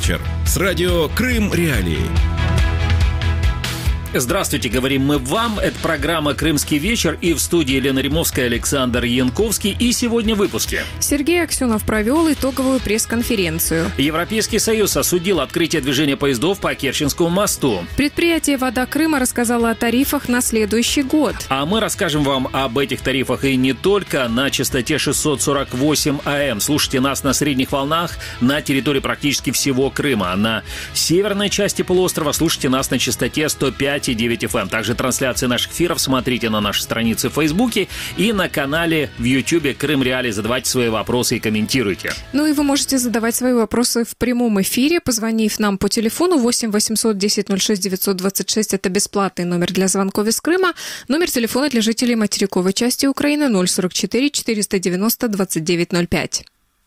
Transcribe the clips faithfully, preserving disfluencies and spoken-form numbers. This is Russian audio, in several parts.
вечер» с радио «Крым Реалии». Здравствуйте, говорим мы вам. Это программа «Крымский вечер», и в студии Елена Римовская, Александр Янковский. И сегодня в выпуске. Сергей Аксенов провел итоговую пресс-конференцию. Европейский Союз осудил открытие движения поездов по Керченскому мосту. Предприятие «Вода Крыма» рассказало о тарифах на следующий год. А мы расскажем вам об этих тарифах и не только на частоте шестьсот сорок восемь АМ. Слушайте нас на средних волнах на территории практически всего Крыма. На северной части полуострова слушайте нас на частоте сто пять и девять эф эм. Также трансляции наших эфиров смотрите на нашей странице в Фейсбуке и на канале в Ютьюбе «Крым Реалии». Задавайте свои вопросы и комментируйте. Ну и вы можете задавать свои вопросы в прямом эфире, позвонив нам по телефону восемь восемьсот десять ноль шесть девятьсот двадцать шесть. Это бесплатный номер для звонков из Крыма. Номер телефона для жителей материковой части Украины ноль сорок четыре четыреста девяносто двадцать девять ноль пять.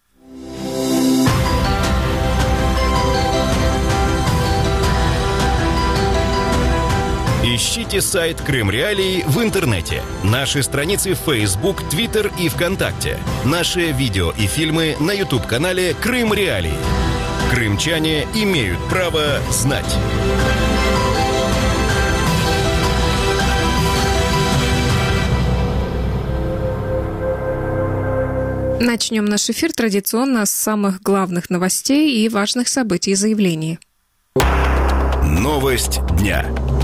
Ищите сайт «Крым Реалии» в интернете, наши страницы в Facebook, Twitter и ВКонтакте, наши видео и фильмы на YouTube-канале «Крым Реалии». Крымчане имеют право знать. Начнем наш эфир традиционно с самых главных новостей и важных событий и заявлений. Новость дня.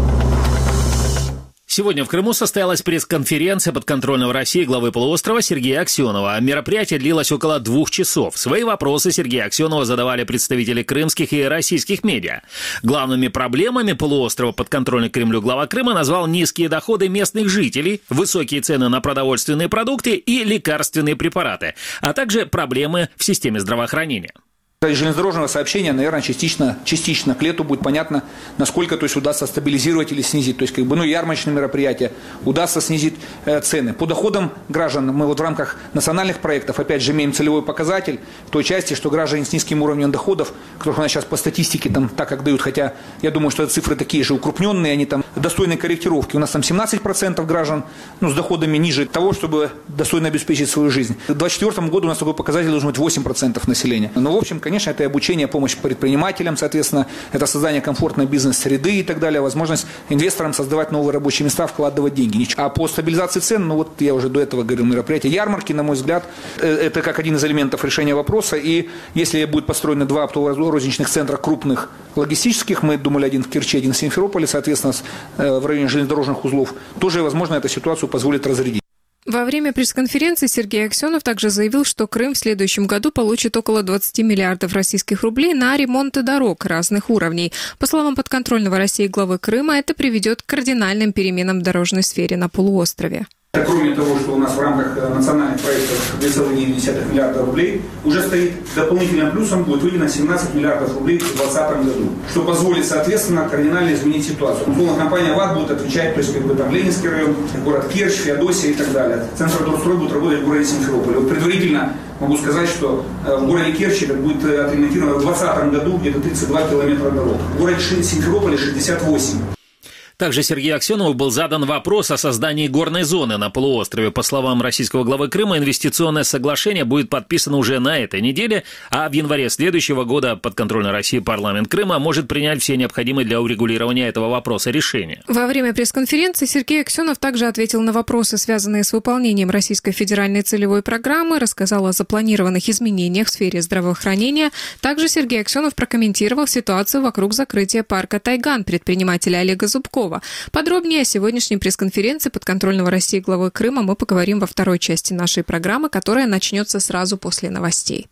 Сегодня в Крыму состоялась пресс-конференция подконтрольного России главы полуострова Сергея Аксенова. Мероприятие длилось около двух часов. Свои вопросы Сергея Аксенова задавали представители крымских и российских медиа. Главными проблемами полуострова, подконтрольный Кремлю глава Крыма, назвал низкие доходы местных жителей, высокие цены на продовольственные продукты и лекарственные препараты, а также проблемы в системе здравоохранения. Из железнодорожного сообщения, наверное, частично, частично к лету будет понятно, насколько то есть, удастся стабилизировать или снизить. То есть, как бы, ну, ярмарочные мероприятия, удастся снизить э, цены. По доходам граждан мы вот в рамках национальных проектов, опять же, имеем целевой показатель в той части, что граждане с низким уровнем доходов, которых у нас сейчас по статистике там так как дают, хотя я думаю, что это цифры такие же укрупненные, они там достойны корректировки. У нас там семнадцать процентов граждан ну, с доходами ниже того, чтобы достойно обеспечить свою жизнь. К две тысячи двадцать четвёртому году у нас такой показатель должен быть восемь процентов населения. Но, в общем, конечно, Конечно, это и обучение, помощь предпринимателям, соответственно, это создание комфортной бизнес-среды и так далее, возможность инвесторам создавать новые рабочие места, вкладывать деньги. А по стабилизации цен, ну вот я уже до этого говорил, мероприятие ярмарки, на мой взгляд, это как один из элементов решения вопроса. И если будет построено два оптово-розничных центра крупных логистических, мы думали один в Керчи, один в Симферополе, соответственно, в районе железнодорожных узлов, тоже, возможно, эту ситуацию позволит разрядить. Во время пресс-конференции Сергей Аксенов также заявил, что Крым в следующем году получит около двадцать миллиардов российских рублей на ремонты дорог разных уровней. По словам подконтрольного России главы Крыма, это приведет к кардинальным переменам в дорожной сфере на полуострове. Кроме того, что у нас в рамках национальных проектов две целых девять десятых миллиарда рублей, уже стоит дополнительным плюсом, будет выделено семнадцать миллиардов рублей в две тысячи двадцатом году, что позволит, соответственно, кардинально изменить ситуацию. Условно, компания ВАТ будет отвечать, то есть как бы там Ленинский район, город Керчь, Феодосия и так далее. Центр Дорстрой будет работать в городе Симферополе. Вот предварительно могу сказать, что в городе Керчи будет отремонтировано в две тысячи двадцатом году где-то тридцать два километра дорог. В городе Симферополе шестьдесят восемь. Также Сергею Аксенову был задан вопрос о создании горной зоны на полуострове. По словам российского главы Крыма, инвестиционное соглашение будет подписано уже на этой неделе, а в январе следующего года подконтрольный России парламент Крыма может принять все необходимые для урегулирования этого вопроса решения. Во время пресс-конференции Сергей Аксенов также ответил на вопросы, связанные с выполнением Российской федеральной целевой программы, рассказал о запланированных изменениях в сфере здравоохранения. Также Сергей Аксенов прокомментировал ситуацию вокруг закрытия парка «Тайган» предпринимателя Олега Зубкова. Подробнее о сегодняшней пресс-конференции подконтрольного России главы Крыма мы поговорим во второй части нашей программы, которая начнется сразу после новостей.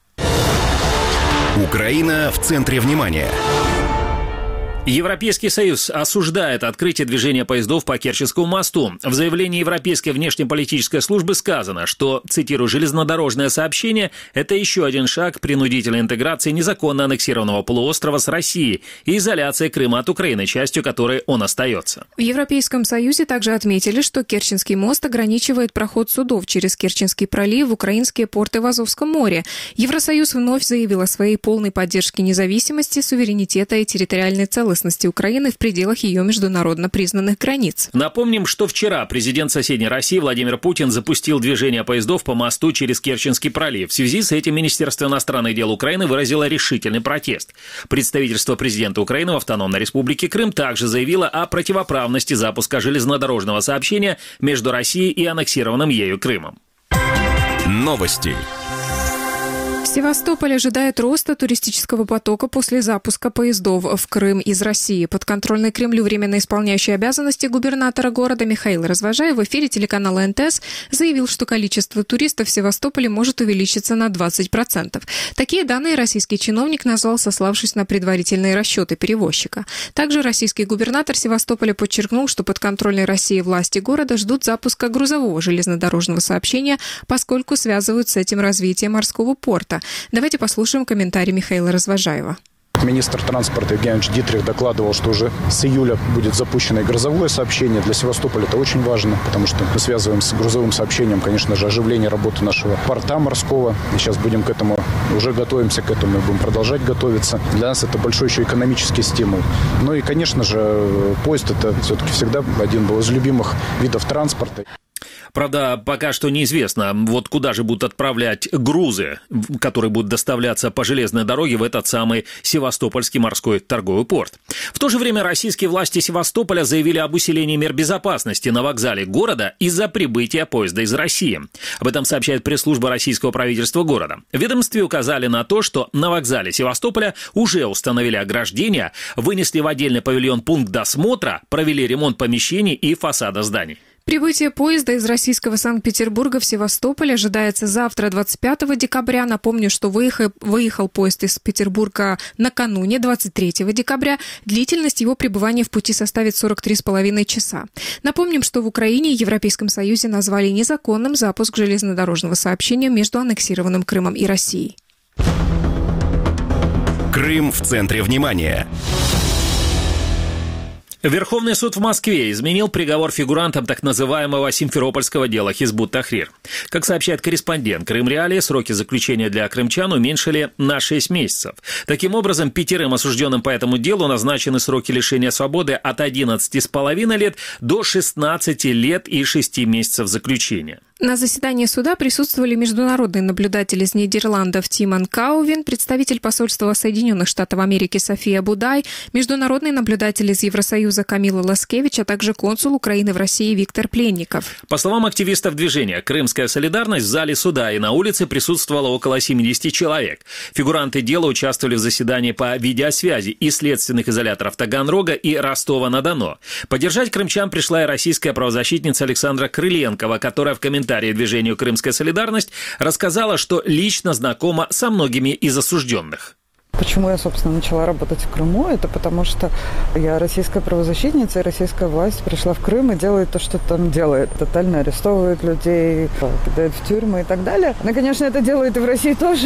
Украина в центре внимания. Европейский Союз осуждает открытие движения поездов по Керченскому мосту. В заявлении Европейской внешнеполитической службы сказано, что, цитирую, «железнодорожное сообщение – это еще один шаг принудительной интеграции незаконно аннексированного полуострова с Россией и изоляции Крыма от Украины, частью которой он остается». В Европейском Союзе также отметили, что Керченский мост ограничивает проход судов через Керченский пролив в украинские порты в Азовском море. Евросоюз вновь заявил о своей полной поддержке независимости, суверенитета и территориальной целостности целостности Украины в пределах ее международно признанных границ. Напомним, что вчера президент соседней России Владимир Путин запустил движение поездов по мосту через Керченский пролив. В связи с этим Министерство иностранных дел Украины выразило решительный протест. Представительство президента Украины в Автономной Республике Крым также заявило о противоправности запуска железнодорожного сообщения между Россией и аннексированным ею Крымом. Новости. Севастополь ожидает роста туристического потока после запуска поездов в Крым из России. Подконтрольный Кремлю временно исполняющий обязанности губернатора города Михаил Развожаев в эфире телеканала эн тэ эс заявил, что количество туристов в Севастополе может увеличиться на двадцать процентов. Такие данные российский чиновник назвал, сославшись на предварительные расчеты перевозчика. Также российский губернатор Севастополя подчеркнул, что подконтрольной России власти города ждут запуска грузового железнодорожного сообщения, поскольку связывают с этим развитие морского порта. Давайте послушаем комментарий Михаила Развожаева. Министр транспорта Евгений Дитрих докладывал, что уже с июля будет запущено и грузовое сообщение. Для Севастополя это очень важно, потому что мы связываем с грузовым сообщением, конечно же, оживление работы нашего порта морского. И сейчас будем к этому, уже готовимся к этому и будем продолжать готовиться. Для нас это большой еще экономический стимул. Ну и, конечно же, поезд это все-таки всегда один был из любимых видов транспорта. Правда, пока что неизвестно, вот куда же будут отправлять грузы, которые будут доставляться по железной дороге в этот самый Севастопольский морской торговый порт. В то же время российские власти Севастополя заявили об усилении мер безопасности на вокзале города из-за прибытия поезда из России. Об этом сообщает пресс-служба российского правительства города. В ведомстве указали на то, что на вокзале Севастополя уже установили ограждения, вынесли в отдельный павильон пункт досмотра, провели ремонт помещений и фасада зданий. Прибытие поезда из российского Санкт-Петербурга в Севастополь ожидается завтра, двадцать пятого декабря. Напомню, что выехал, выехал поезд из Петербурга накануне, двадцать третьего декабря. Длительность его пребывания в пути составит сорок три с половиной часа. Напомним, что в Украине и Европейском Союзе назвали незаконным запуск железнодорожного сообщения между аннексированным Крымом и Россией. Крым в центре внимания. Верховный суд в Москве изменил приговор фигурантам так называемого симферопольского дела Хизбут Тахрир. Как сообщает корреспондент Крым Реалии, сроки заключения для крымчан уменьшили на шесть месяцев. Таким образом, пятерым осужденным по этому делу назначены сроки лишения свободы от одиннадцати с половиной лет до шестнадцати лет и шести месяцев заключения. На заседании суда присутствовали международные наблюдатели из Нидерландов Тимон Каувин, представитель посольства Соединенных Штатов Америки София Будай, международный наблюдатель из Евросоюза Камила Ласкевич, а также консул Украины в России Виктор Пленников. По словам активистов движения «Крымская солидарность», в зале суда и на улице присутствовало около семидесяти человек. Фигуранты дела участвовали в заседании по видеосвязи из следственных изоляторов Таганрога и Ростова-на-Дону. Поддержать крымчан пришла и российская правозащитница Александра Крыленкова, которая в комментарии движению «Крымская солидарность» рассказала, что лично знакома со многими из осужденных. Почему я, собственно, начала работать в Крыму? Это потому что я российская правозащитница, и российская власть пришла в Крым и делает то, что там делает. Тотально арестовывает людей, кидает в тюрьмы и так далее. Ну, конечно, это делают и в России тоже,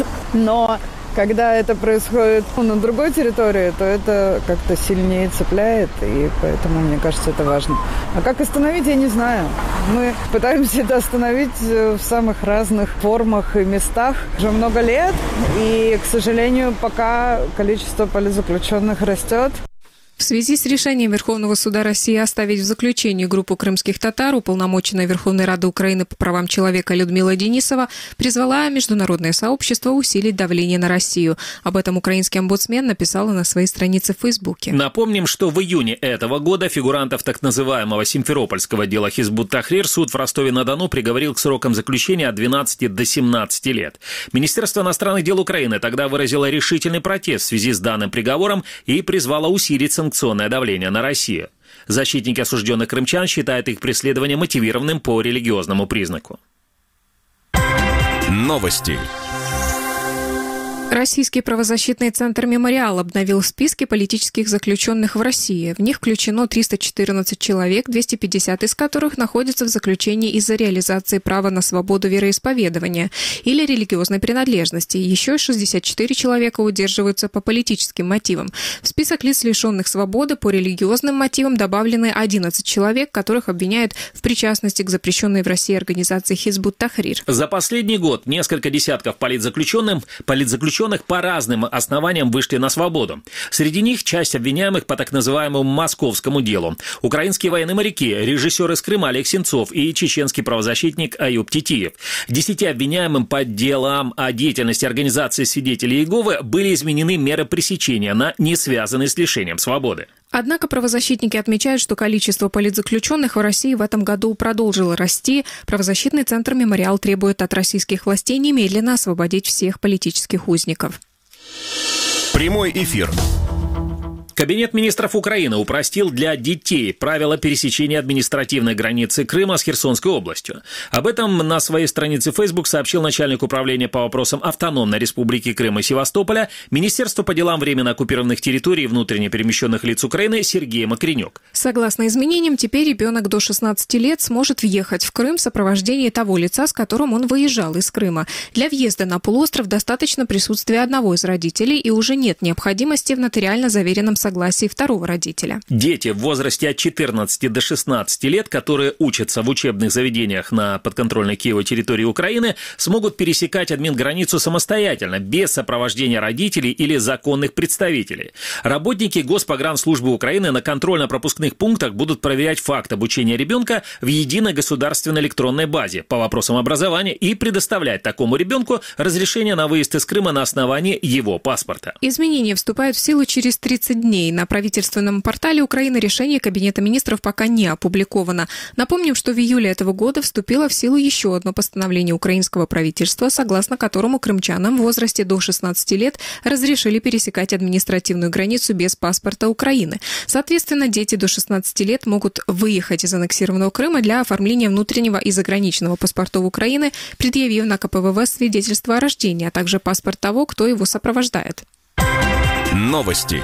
но когда это происходит на другой территории, то это как-то сильнее цепляет, и поэтому, мне кажется, это важно. А как остановить, я не знаю. Мы пытаемся это остановить в самых разных формах и местах уже много лет, и, к сожалению, пока количество политзаключенных растет. В связи с решением Верховного суда России оставить в заключении группу крымских татар, уполномоченная Верховной Рады Украины по правам человека Людмила Денисова призвала международное сообщество усилить давление на Россию. Об этом украинский омбудсмен написала на своей странице в Фейсбуке. Напомним, что в июне этого года фигурантов так называемого симферопольского дела Хизбут Тахрир суд в Ростове-на-Дону приговорил к срокам заключения от двенадцати до семнадцати лет. Министерство иностранных дел Украины тогда выразило решительный протест в связи с данным приговором и призвало усилить санкционное давление на Россию. Защитники осужденных крымчан считают их преследование мотивированным по религиозному признаку. Новости. Российский правозащитный центр «Мемориал» обновил списки политических заключенных в России. В них включено триста четырнадцать человек, двести пятьдесят из которых находятся в заключении из-за реализации права на свободу вероисповедания или религиозной принадлежности. Еще шестьдесят четыре человека удерживаются по политическим мотивам. В список лиц, лишенных свободы по религиозным мотивам, добавлены одиннадцать человек, которых обвиняют в причастности к запрещенной в России организации Хизбут Тахрир. За последний год несколько десятков политзаключенных, политзаключенных политзаключенных по разным основаниям вышли на свободу. Среди них часть обвиняемых по так называемому московскому делу. Украинские военные моряки, режиссер из Крыма Олег Сенцов и чеченский правозащитник Аюб Титиев. Десяти обвиняемым по делам о деятельности организации свидетелей Иеговы были изменены меры пресечения на не связанные с лишением свободы. Однако правозащитники отмечают, что количество политзаключенных в России в этом году продолжило расти. Правозащитный центр «Мемориал» требует от российских властей немедленно освободить всех политических узников. Прямой эфир. Кабинет министров Украины упростил для детей правила пересечения административной границы Крыма с Херсонской областью. Об этом на своей странице Facebook сообщил начальник управления по вопросам автономной республики Крым и Севастополя Министерства по делам временно оккупированных территорий и внутренне перемещенных лиц Украины Сергей Макренюк. Согласно изменениям, теперь ребенок до шестнадцати лет сможет въехать в Крым в сопровождении того лица, с которым он выезжал из Крыма. Для въезда на полуостров достаточно присутствия одного из родителей, и уже нет необходимости в нотариально заверенном согласии второго родителя. Дети в возрасте от четырнадцати до шестнадцати лет, которые учатся в учебных заведениях на подконтрольной Киеву территории Украины, смогут пересекать админграницу самостоятельно, без сопровождения родителей или законных представителей. Работники Госпогранслужбы Украины на контрольно-пропускных пунктах будут проверять факт обучения ребенка в единой государственной электронной базе по вопросам образования и предоставлять такому ребенку разрешение на выезд из Крыма на основании его паспорта. Изменения вступают в силу через тридцать дней. На правительственном портале Украины решение Кабинета министров пока не опубликовано. Напомним, что в июле этого года вступило в силу еще одно постановление украинского правительства, согласно которому крымчанам в возрасте до шестнадцати лет разрешили пересекать административную границу без паспорта Украины. Соответственно, дети до шестнадцати лет могут выехать из аннексированного Крыма для оформления внутреннего и заграничного паспортов Украины, предъявив на ка пэ вэ вэ свидетельство о рождении, а также паспорт того, кто его сопровождает. Новости.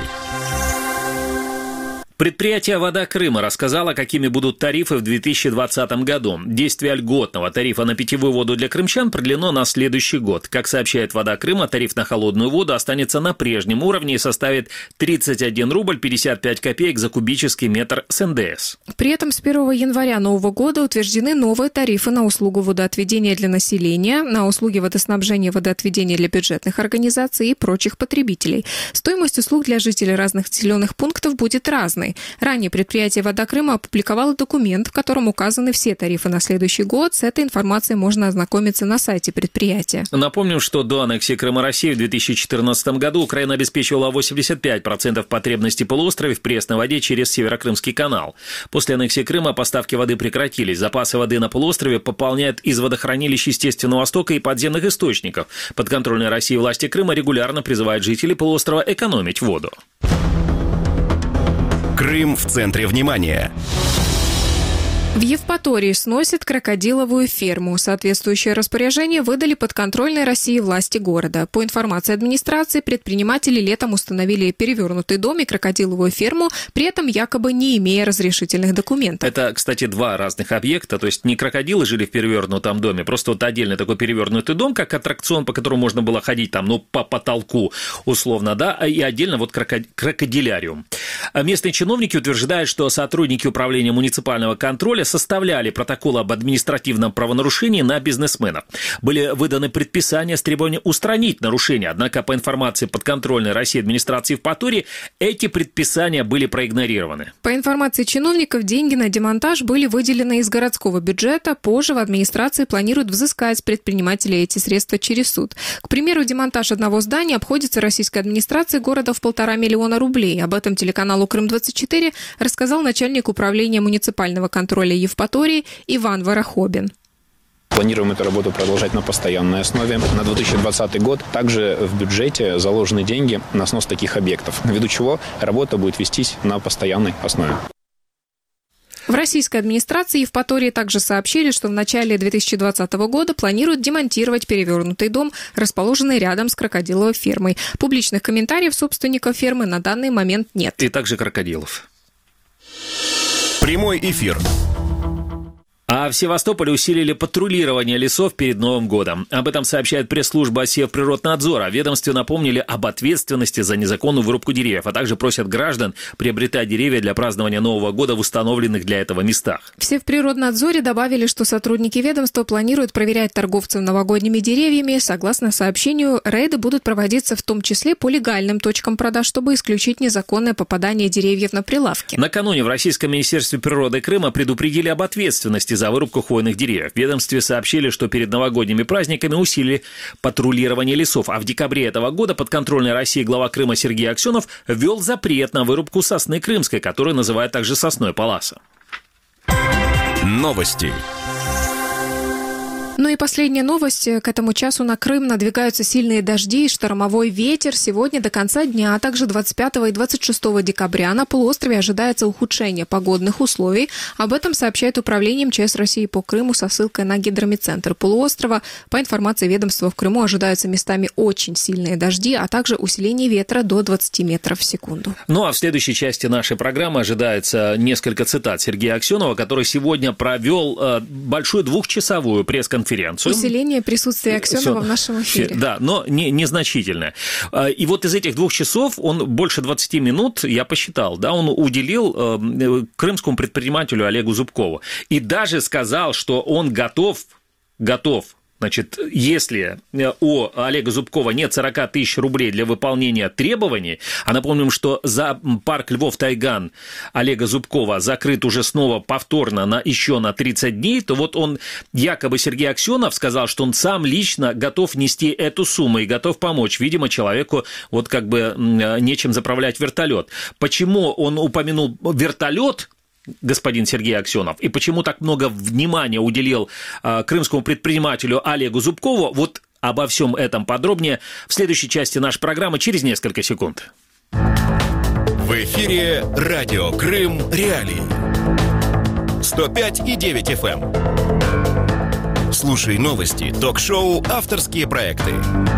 Предприятие «Вода Крыма» рассказало, какими будут тарифы в две тысячи двадцатом году. Действие льготного тарифа на питьевую воду для крымчан продлено на следующий год. Как сообщает «Вода Крыма», тариф на холодную воду останется на прежнем уровне и составит тридцать один рубль пятьдесят пять копеек за кубический метр с эн дэ эс. При этом с первого января нового года утверждены новые тарифы на услугу водоотведения для населения, на услуги водоснабжения, водоотведения для бюджетных организаций и прочих потребителей. Стоимость услуг для жителей разных населенных пунктов будет разной. Ранее предприятие «Вода Крыма» опубликовало документ, в котором указаны все тарифы на следующий год. С этой информацией можно ознакомиться на сайте предприятия. Напомним, что до аннексии Крыма России в две тысячи четырнадцатом году Украина обеспечивала восемьдесят пять процентов потребностей полуострова в пресной воде через Северокрымский канал. После аннексии Крыма поставки воды прекратились. Запасы воды на полуострове пополняют из водохранилищ естественного Востока и подземных источников. Подконтрольные России власти Крыма регулярно призывают жителей полуострова экономить воду. Крым в центре внимания. В Евпатории сносят крокодиловую ферму. Соответствующее распоряжение выдали подконтрольной России власти города. По информации администрации, предприниматели летом установили перевернутый дом и крокодиловую ферму, при этом якобы не имея разрешительных документов. Это, кстати, два разных объекта. То есть не крокодилы жили в перевернутом доме, просто вот отдельный такой перевернутый дом, как аттракцион, по которому можно было ходить там, ну, по потолку, условно, да, и отдельно вот крокодиляриум. Местные чиновники утверждают, что сотрудники управления муниципального контроля составляли протоколы об административном правонарушении на бизнесменов. Были выданы предписания с требованием устранить нарушения, однако по информации подконтрольной России администрации Евпатории эти предписания были проигнорированы. По информации чиновников, деньги на демонтаж были выделены из городского бюджета. Позже в администрации планируют взыскать с предпринимателей эти средства через суд. К примеру, демонтаж одного здания обходится российской администрации города в полтора миллиона рублей. Об этом телеканалу Крым двадцать четыре рассказал начальник управления муниципального контроля Евпатории Иван Ворохобин. Планируем эту работу продолжать на постоянной основе. На две тысячи двадцатый год также в бюджете заложены деньги на снос таких объектов, ввиду чего работа будет вестись на постоянной основе. В российской администрации Евпатории также сообщили, что в начале две тысячи двадцатого года планируют демонтировать перевернутый дом, расположенный рядом с крокодиловой фермой. Публичных комментариев собственников фермы на данный момент нет. И также крокодилов. Прямой эфир. А в Севастополе усилили патрулирование лесов перед Новым годом. Об этом сообщает пресс-служба Севприроднадзора. В ведомстве напомнили об ответственности за незаконную вырубку деревьев, а также просят граждан приобретать деревья для празднования Нового года в установленных для этого местах. В Севприроднадзоре добавили, что сотрудники ведомства планируют проверять торговцев новогодними деревьями. Согласно сообщению, рейды будут проводиться в том числе по легальным точкам продаж, чтобы исключить незаконное попадание деревьев на прилавки. Накануне в Российском министерстве природы Крыма предупредили об ответственности за вырубку хвойных деревьев. В ведомстве сообщили, что перед новогодними праздниками усилили патрулирование лесов, а в декабре этого года подконтрольной России глава Крыма Сергей Аксенов ввел запрет на вырубку сосны крымской, которую называют также сосной Поласа. Новости. Ну и последняя новость. К этому часу на Крым надвигаются сильные дожди и штормовой ветер. Сегодня до конца дня, а также двадцать пятого и двадцать шестого декабря на полуострове ожидается ухудшение погодных условий. Об этом сообщает Управление МЧС России по Крыму со ссылкой на гидрометцентр полуострова. По информации ведомства, в Крыму ожидаются местами очень сильные дожди, а также усиление ветра до двадцати метров в секунду. Ну а в следующей части нашей программы ожидается несколько цитат Сергея Аксенова, который сегодня провел большую двухчасовую пресс-конференцию. Усиление присутствия Аксенова в нашем эфире. Да, но не, незначительное. И вот из этих двух часов он больше двадцати минут, я посчитал, да, он уделил крымскому предпринимателю Олегу Зубкову. И даже сказал, что он готов, готов, значит, если у Олега Зубкова нет сорок тысяч рублей для выполнения требований, а напомним, что за парк Львов-Тайган Олега Зубкова закрыт уже снова повторно на, еще на тридцать дней, то вот он, якобы Сергей Аксенов, сказал, что он сам лично готов нести эту сумму и готов помочь. Видимо, человеку вот как бы нечем заправлять вертолет. Почему он упомянул вертолет, господин Сергей Аксенов, и почему так много внимания уделил э, крымскому предпринимателю Олегу Зубкову, вот обо всем этом подробнее в следующей части нашей программы через несколько секунд. В эфире радио Крым Реалии. сто пять и девять эф эм. Слушай новости, ток-шоу, авторские проекты.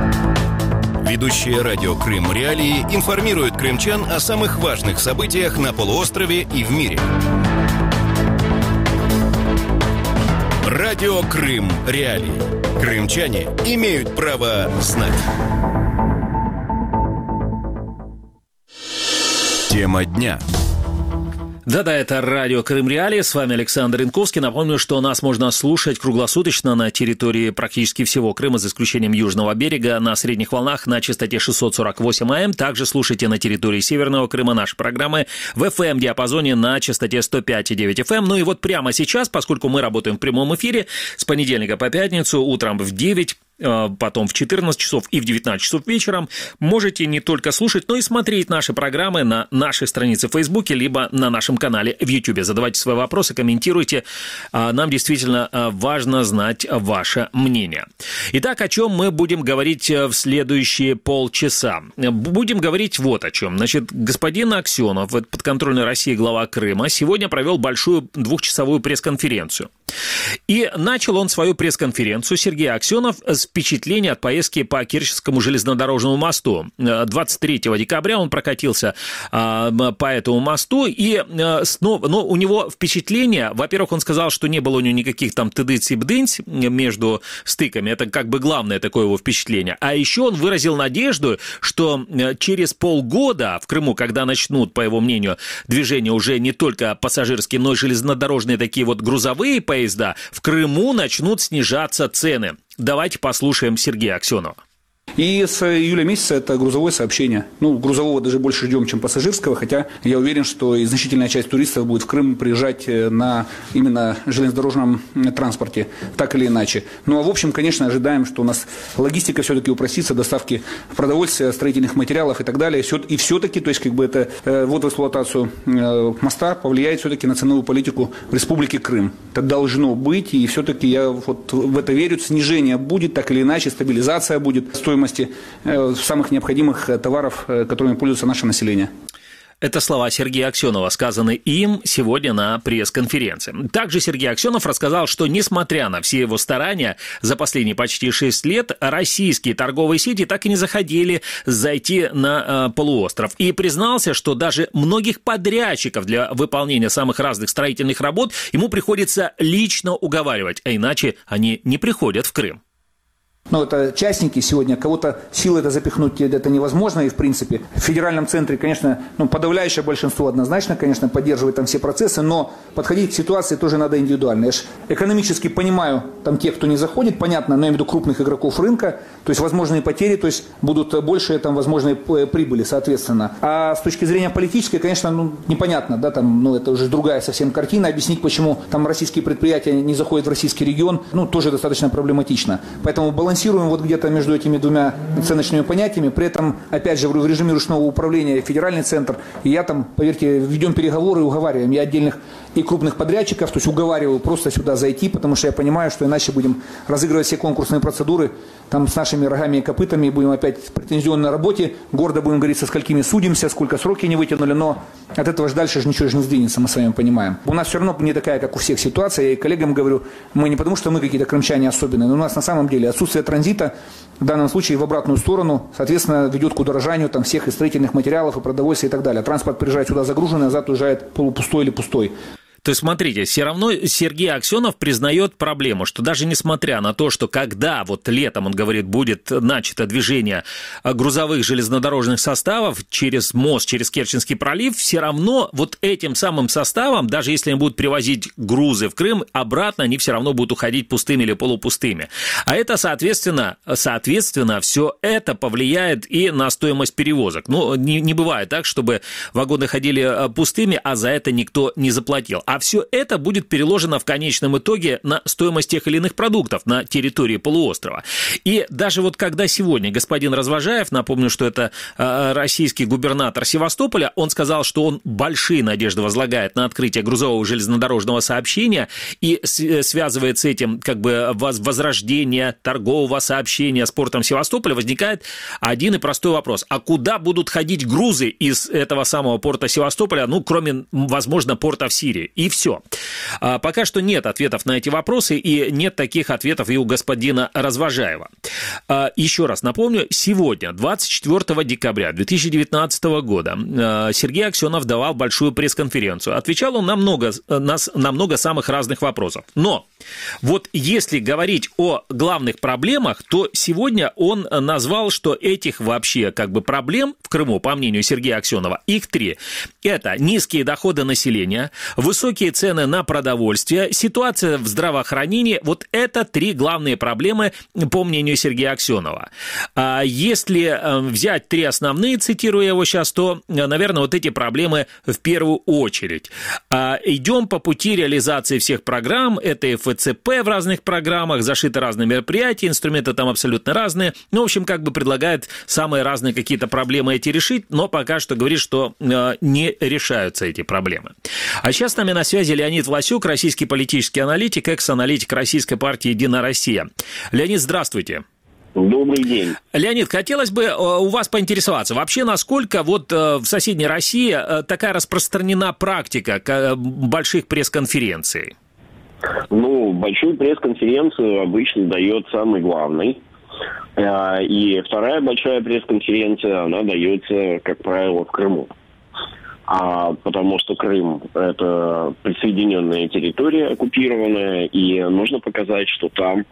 Ведущие радио Крым Реалии информируют крымчан о самых важных событиях на полуострове и в мире. Радио Крым Реалии. Крымчане имеют право знать. Тема дня. Да-да, это радио Крым Реалии, с вами Александр Янковский. Напомню, что нас можно слушать круглосуточно на территории практически всего Крыма, за исключением южного берега, на средних волнах на частоте шестьсот сорок восемь АМ. Также слушайте на территории Северного Крыма наши программы в эф эм-диапазоне на частоте сто пять и девять эф эм. Ну и вот прямо сейчас, поскольку мы работаем в прямом эфире, с понедельника по пятницу, утром в девять, потом в четырнадцать часов и в девятнадцать часов вечером можете не только слушать, но и смотреть наши программы на нашей странице в Фейсбуке, либо на нашем канале в Ютубе. Задавайте свои вопросы, комментируйте. Нам действительно важно знать ваше мнение. Итак, о чем мы будем говорить в следующие полчаса? Будем говорить вот о чем. Значит, господин Аксенов, подконтрольной России глава Крыма, сегодня провел большую двухчасовую пресс-конференцию. И начал он свою пресс-конференцию, Сергей Аксенов, с впечатления от поездки по Керченскому железнодорожному мосту. двадцать третьего декабря он прокатился по этому мосту, и снова, ну, у него впечатление, во-первых, он сказал, что не было у него никаких там тыдыц и бдынц между стыками, это как бы главное такое его впечатление. А еще он выразил надежду, что через полгода в Крыму, когда начнут, по его мнению, движение уже не только пассажирские, но и железнодорожные такие вот грузовые поезда, в Крыму начнут снижаться цены. Давайте послушаем Сергея Аксенова. И с июля месяца это грузовое сообщение. Ну, грузового даже больше ждем, чем пассажирского, хотя я уверен, что и значительная часть туристов будет в Крым приезжать на именно железнодорожном транспорте, так или иначе. Ну, а в общем, конечно, ожидаем, что у нас логистика все-таки упростится, доставки продовольствия, строительных материалов и так далее. И все-таки, то есть, как бы это ввод в эксплуатацию моста повлияет все-таки на ценовую политику в Республике Крым. Это должно быть, и все-таки я вот в это верю, снижение будет, так или иначе, стабилизация будет, стоимость самых необходимых товаров, которыми пользуется наше население. Это слова Сергея Аксенова, сказанные им сегодня на пресс-конференции. Также Сергей Аксенов рассказал, что несмотря на все его старания за последние почти шесть лет, российские торговые сети так и не заходили зайти на э, полуостров. И признался, что даже многих подрядчиков для выполнения самых разных строительных работ ему приходится лично уговаривать, а иначе они не приходят в Крым. Ну, это частники сегодня, кого-то силой это запихнуть это невозможно, и в принципе в федеральном центре, конечно, ну, подавляющее большинство однозначно, конечно, поддерживает там все процессы, но подходить к ситуации тоже надо индивидуально. Я же экономически понимаю там тех, кто не заходит, понятно, но я имею в виду крупных игроков рынка, то есть возможные потери, то есть будут больше там возможные прибыли, соответственно. А с точки зрения политической, конечно, ну, непонятно, да, там, ну, это уже другая совсем картина, объяснить, почему там российские предприятия не заходят в российский регион, ну, тоже достаточно проблематично. Поэтому балансировать Балансируем вот где-то между этими двумя оценочными понятиями. При этом, опять же, в режиме ручного управления федеральный центр. И я там, поверьте, ведем переговоры и уговариваем. Я отдельных и крупных подрядчиков, то есть уговариваю просто сюда зайти, потому что я понимаю, что иначе будем разыгрывать все конкурсные процедуры там с нашими рогами и копытами, и будем опять в претензионной работе, гордо будем говорить, со сколькими судимся, сколько сроки не вытянули, но от этого же дальше же ничего же не сдвинется, мы с вами понимаем. У нас все равно не такая, как у всех ситуация, я и коллегам говорю, мы не потому, что мы какие-то крымчане особенные, но у нас на самом деле отсутствие транзита в данном случае в обратную сторону, соответственно, ведет к удорожанию там всех и строительных материалов, и продовольствия и так далее. Транспорт приезжает сюда загруженный, назад уезжает полупустой или пустой. То есть, смотрите, все равно Сергей Аксенов признает проблему, что даже несмотря на то, что когда вот летом, он говорит, будет начато движение грузовых железнодорожных составов через мост, через Керченский пролив, все равно вот этим самым составом, даже если они будут привозить грузы в Крым, обратно они все равно будут уходить пустыми или полупустыми. А это, соответственно, соответственно, все это повлияет и на стоимость перевозок. Ну, не, не бывает так, чтобы вагоны ходили пустыми, а за это никто не заплатил. А все это будет переложено в конечном итоге на стоимость тех или иных продуктов на территории полуострова. И даже вот когда сегодня господин Развожаев, напомню, что это э, российский губернатор Севастополя, он сказал, что он большие надежды возлагает на открытие грузового железнодорожного сообщения и с, связывает с этим как бы возрождение торгового сообщения с портом Севастополя, возникает один и простой вопрос. А куда будут ходить грузы из этого самого порта Севастополя, ну, кроме, возможно, порта в Сирии? И все. Пока что нет ответов на эти вопросы, и нет таких ответов и у господина Развожаева. Еще раз напомню, сегодня, двадцать четвёртого декабря две тысячи девятнадцатого года, Сергей Аксенов давал большую пресс-конференцию. Отвечал он на много, на много самых разных вопросов. Но вот если говорить о главных проблемах, то сегодня он назвал, что этих вообще как бы проблем в Крыму, по мнению Сергея Аксенова, их три. Это низкие доходы населения, высокие цены на продовольствие, ситуация в здравоохранении. Вот это три главные проблемы, по мнению Сергея Аксенова. Если взять три основные, цитирую его сейчас, то, наверное, вот эти проблемы в первую очередь. Идем по пути реализации всех программ, это эф цэ пэ в разных программах, зашиты разные мероприятия, инструменты там абсолютно разные. Ну, в общем, как бы предлагает самые разные какие-то проблемы эти решить, но пока что говорит, что не решаются эти проблемы. А сейчас с нами на связи Леонид Власюк, российский политический аналитик, экс-аналитик Российской партии «Единая Россия». Леонид, здравствуйте. Добрый день. Леонид, хотелось бы у вас поинтересоваться, вообще насколько вот в соседней России такая распространена практика больших пресс-конференций? Ну, большую пресс-конференцию обычно дает самый главный. И вторая большая пресс-конференция, она дается, как правило, в Крыму. А потому что Крым – это присоединенная территория, оккупированная, и нужно показать, что там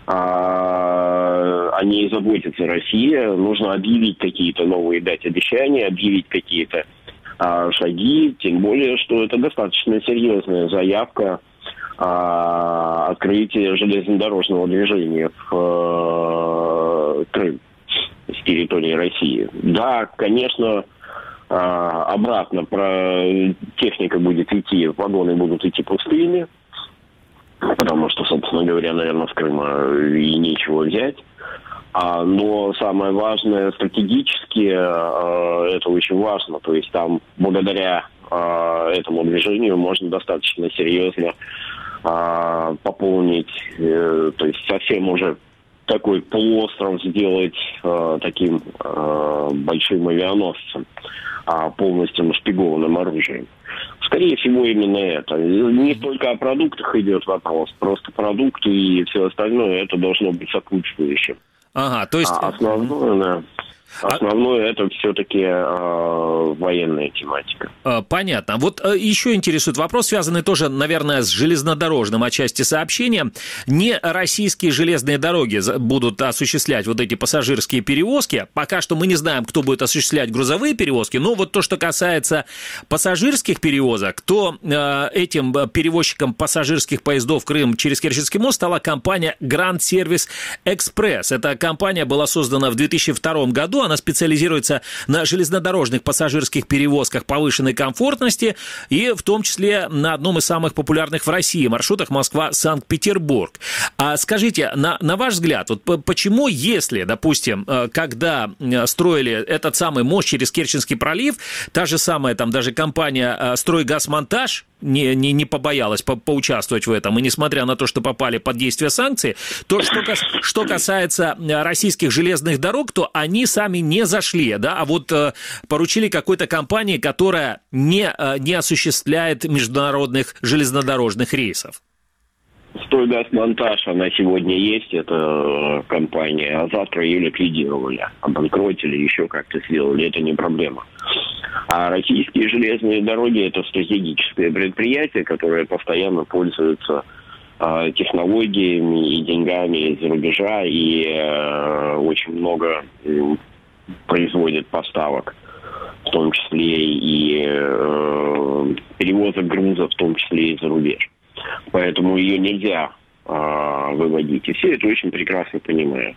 а, о ней заботится Россия. Нужно объявить какие-то новые, дать обещания, объявить какие-то а, шаги, тем более, что это достаточно серьезная заявка а, открытия железнодорожного движения в а, Крым с территории России. Да, конечно, обратно про техника будет идти, вагоны будут идти пустыми, потому что, собственно говоря, наверное, с Крыма и нечего взять. А, но самое важное, стратегически, это очень важно. То есть там благодаря этому движению можно достаточно серьезно пополнить, то есть совсем уже такой полуостров сделать э, таким э, большим авианосцем, а полностью нашпигованным оружием. Скорее всего, именно это. Не только о продуктах идет вопрос, просто продукты и все остальное, это должно быть сопутствующим. Ага, то есть... А основное, да. Основное а... это все-таки э, военная тематика. Понятно. Вот э, еще интересует вопрос, связанный тоже, наверное, с железнодорожным отчасти сообщения. Не российские железные дороги будут осуществлять вот эти пассажирские перевозки. Пока что мы не знаем, кто будет осуществлять грузовые перевозки, но вот то, что касается пассажирских перевозок, то э, этим перевозчиком пассажирских поездов в Крым через Керченский мост стала компания Grand Service Express. Эта компания была создана в две тысячи втором году. Она специализируется на железнодорожных пассажирских перевозках повышенной комфортности и в том числе на одном из самых популярных в России маршрутах Москва-Санкт-Петербург. А скажите, на, на ваш взгляд, вот почему, если, допустим, когда строили этот самый мост через Керченский пролив, та же самая там даже компания «Стройгазмонтаж» не, не, не побоялась по, поучаствовать в этом, и несмотря на то, что попали под действие санкций, то, что, что касается российских железных дорог, то они сами не зашли, да, а вот э, поручили какой-то компании, которая не, э, не осуществляет международных железнодорожных рейсов. Стройгазмонтаж, она сегодня есть, это компания, а завтра ее ликвидировали, обанкротили, еще как-то сделали, это не проблема. А российские железные дороги – это стратегическое предприятие, которое постоянно пользуется э, технологиями и деньгами из-за рубежа, и э, очень много э, производит поставок, в том числе и э, перевозок грузов, в том числе и за рубеж. Поэтому ее нельзя э, выводить. И все это очень прекрасно понимают.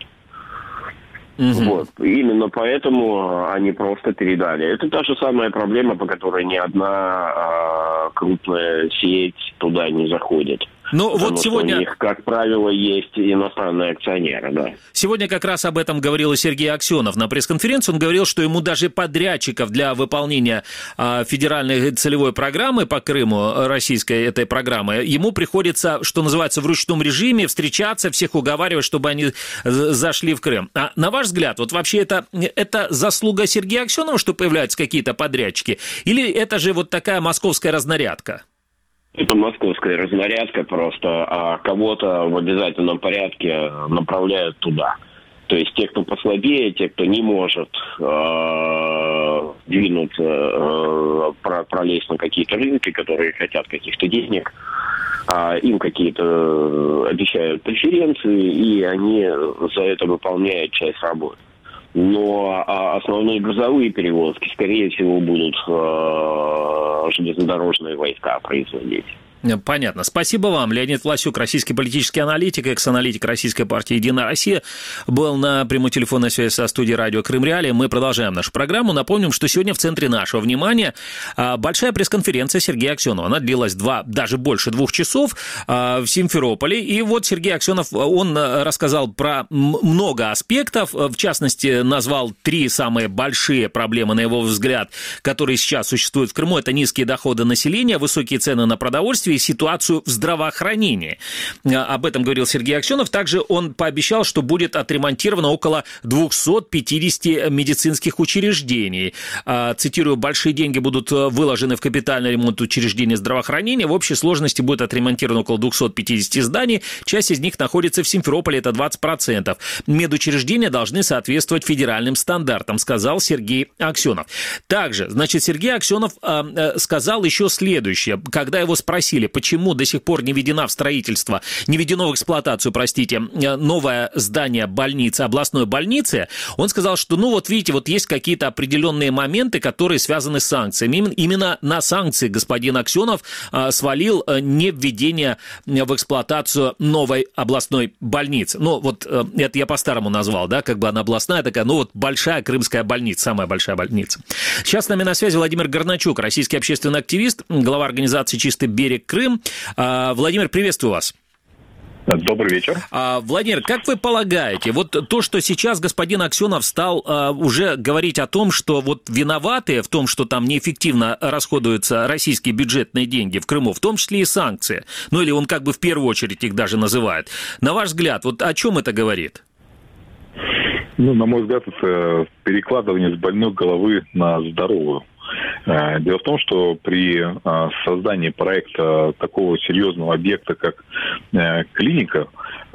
Угу. Вот. Именно поэтому они просто передали. Это та же самая проблема, по которой ни одна э, крупная сеть туда не заходит. Ну, потому вот сегодня... у них, как правило, есть иностранные акционеры, да. Сегодня как раз об этом говорил и Сергей Аксенов на пресс-конференции. Он говорил, что ему даже подрядчиков для выполнения а, федеральной целевой программы по Крыму, российской этой программы, ему приходится, что называется, в ручном режиме встречаться, всех уговаривать, чтобы они зашли в Крым. А на ваш взгляд, вот вообще это, это заслуга Сергея Аксенова, что появляются какие-то подрядчики? Или это же вот такая московская разнарядка? Это московская разнарядка просто, а кого-то в обязательном порядке направляют туда. То есть те, кто послабее, те, кто не может э, двинуться, э, пролезть на какие-то рынки, которые хотят каких-то денег, э, им какие-то обещают преференции, и они за это выполняют часть работы. Но а основные грузовые перевозки, скорее всего, будут э, железнодорожные войска производить. Понятно. Спасибо вам. Леонид Власюк, российский политический аналитик, экс-аналитик Российской партии «Единая Россия», был на прямой телефонной связи со студией радио «Крым Реалии». Мы продолжаем нашу программу. Напомним, что сегодня в центре нашего внимания большая пресс-конференция Сергея Аксенова. Она длилась два, даже больше двух часов в Симферополе. И вот Сергей Аксенов, он рассказал про много аспектов. В частности, назвал три самые большие проблемы, на его взгляд, которые сейчас существуют в Крыму. Это низкие доходы населения, высокие цены на продовольствие и ситуацию в здравоохранении. Об этом говорил Сергей Аксенов. Также он пообещал, что будет отремонтировано около двести пятьдесят медицинских учреждений. Цитирую, большие деньги будут выложены в капитальный ремонт учреждений здравоохранения. В общей сложности будет отремонтировано около двести пятьдесят зданий. Часть из них находится в Симферополе, это двадцать процентов. Медучреждения должны соответствовать федеральным стандартам, сказал Сергей Аксенов. Также, значит, Сергей Аксенов сказал еще следующее. Когда его спросили, почему до сих пор не введена в строительство, не введено в эксплуатацию, простите, новое здание больницы, областной больницы, он сказал, что, ну вот видите, вот есть какие-то определенные моменты, которые связаны с санкциями. Именно на санкции господин Аксенов свалил не введение в эксплуатацию новой областной больницы. Ну вот это я по-старому назвал, да, как бы она областная такая, ну вот большая крымская больница, самая большая больница. Сейчас с нами на связи Владимир Горначук, российский общественный активист, глава организации «Чистый берег Крым». Владимир, приветствую вас. Добрый вечер. Владимир, как вы полагаете, вот то, что сейчас господин Аксенов стал уже говорить о том, что вот виноваты в том, что там неэффективно расходуются российские бюджетные деньги в Крыму, в том числе и санкции, ну или он как бы в первую очередь их даже называет. На ваш взгляд, вот о чем это говорит? Ну, на мой взгляд, это перекладывание с больной головы на здоровую. Дело в том, что при создании проекта такого серьезного объекта, как клиника,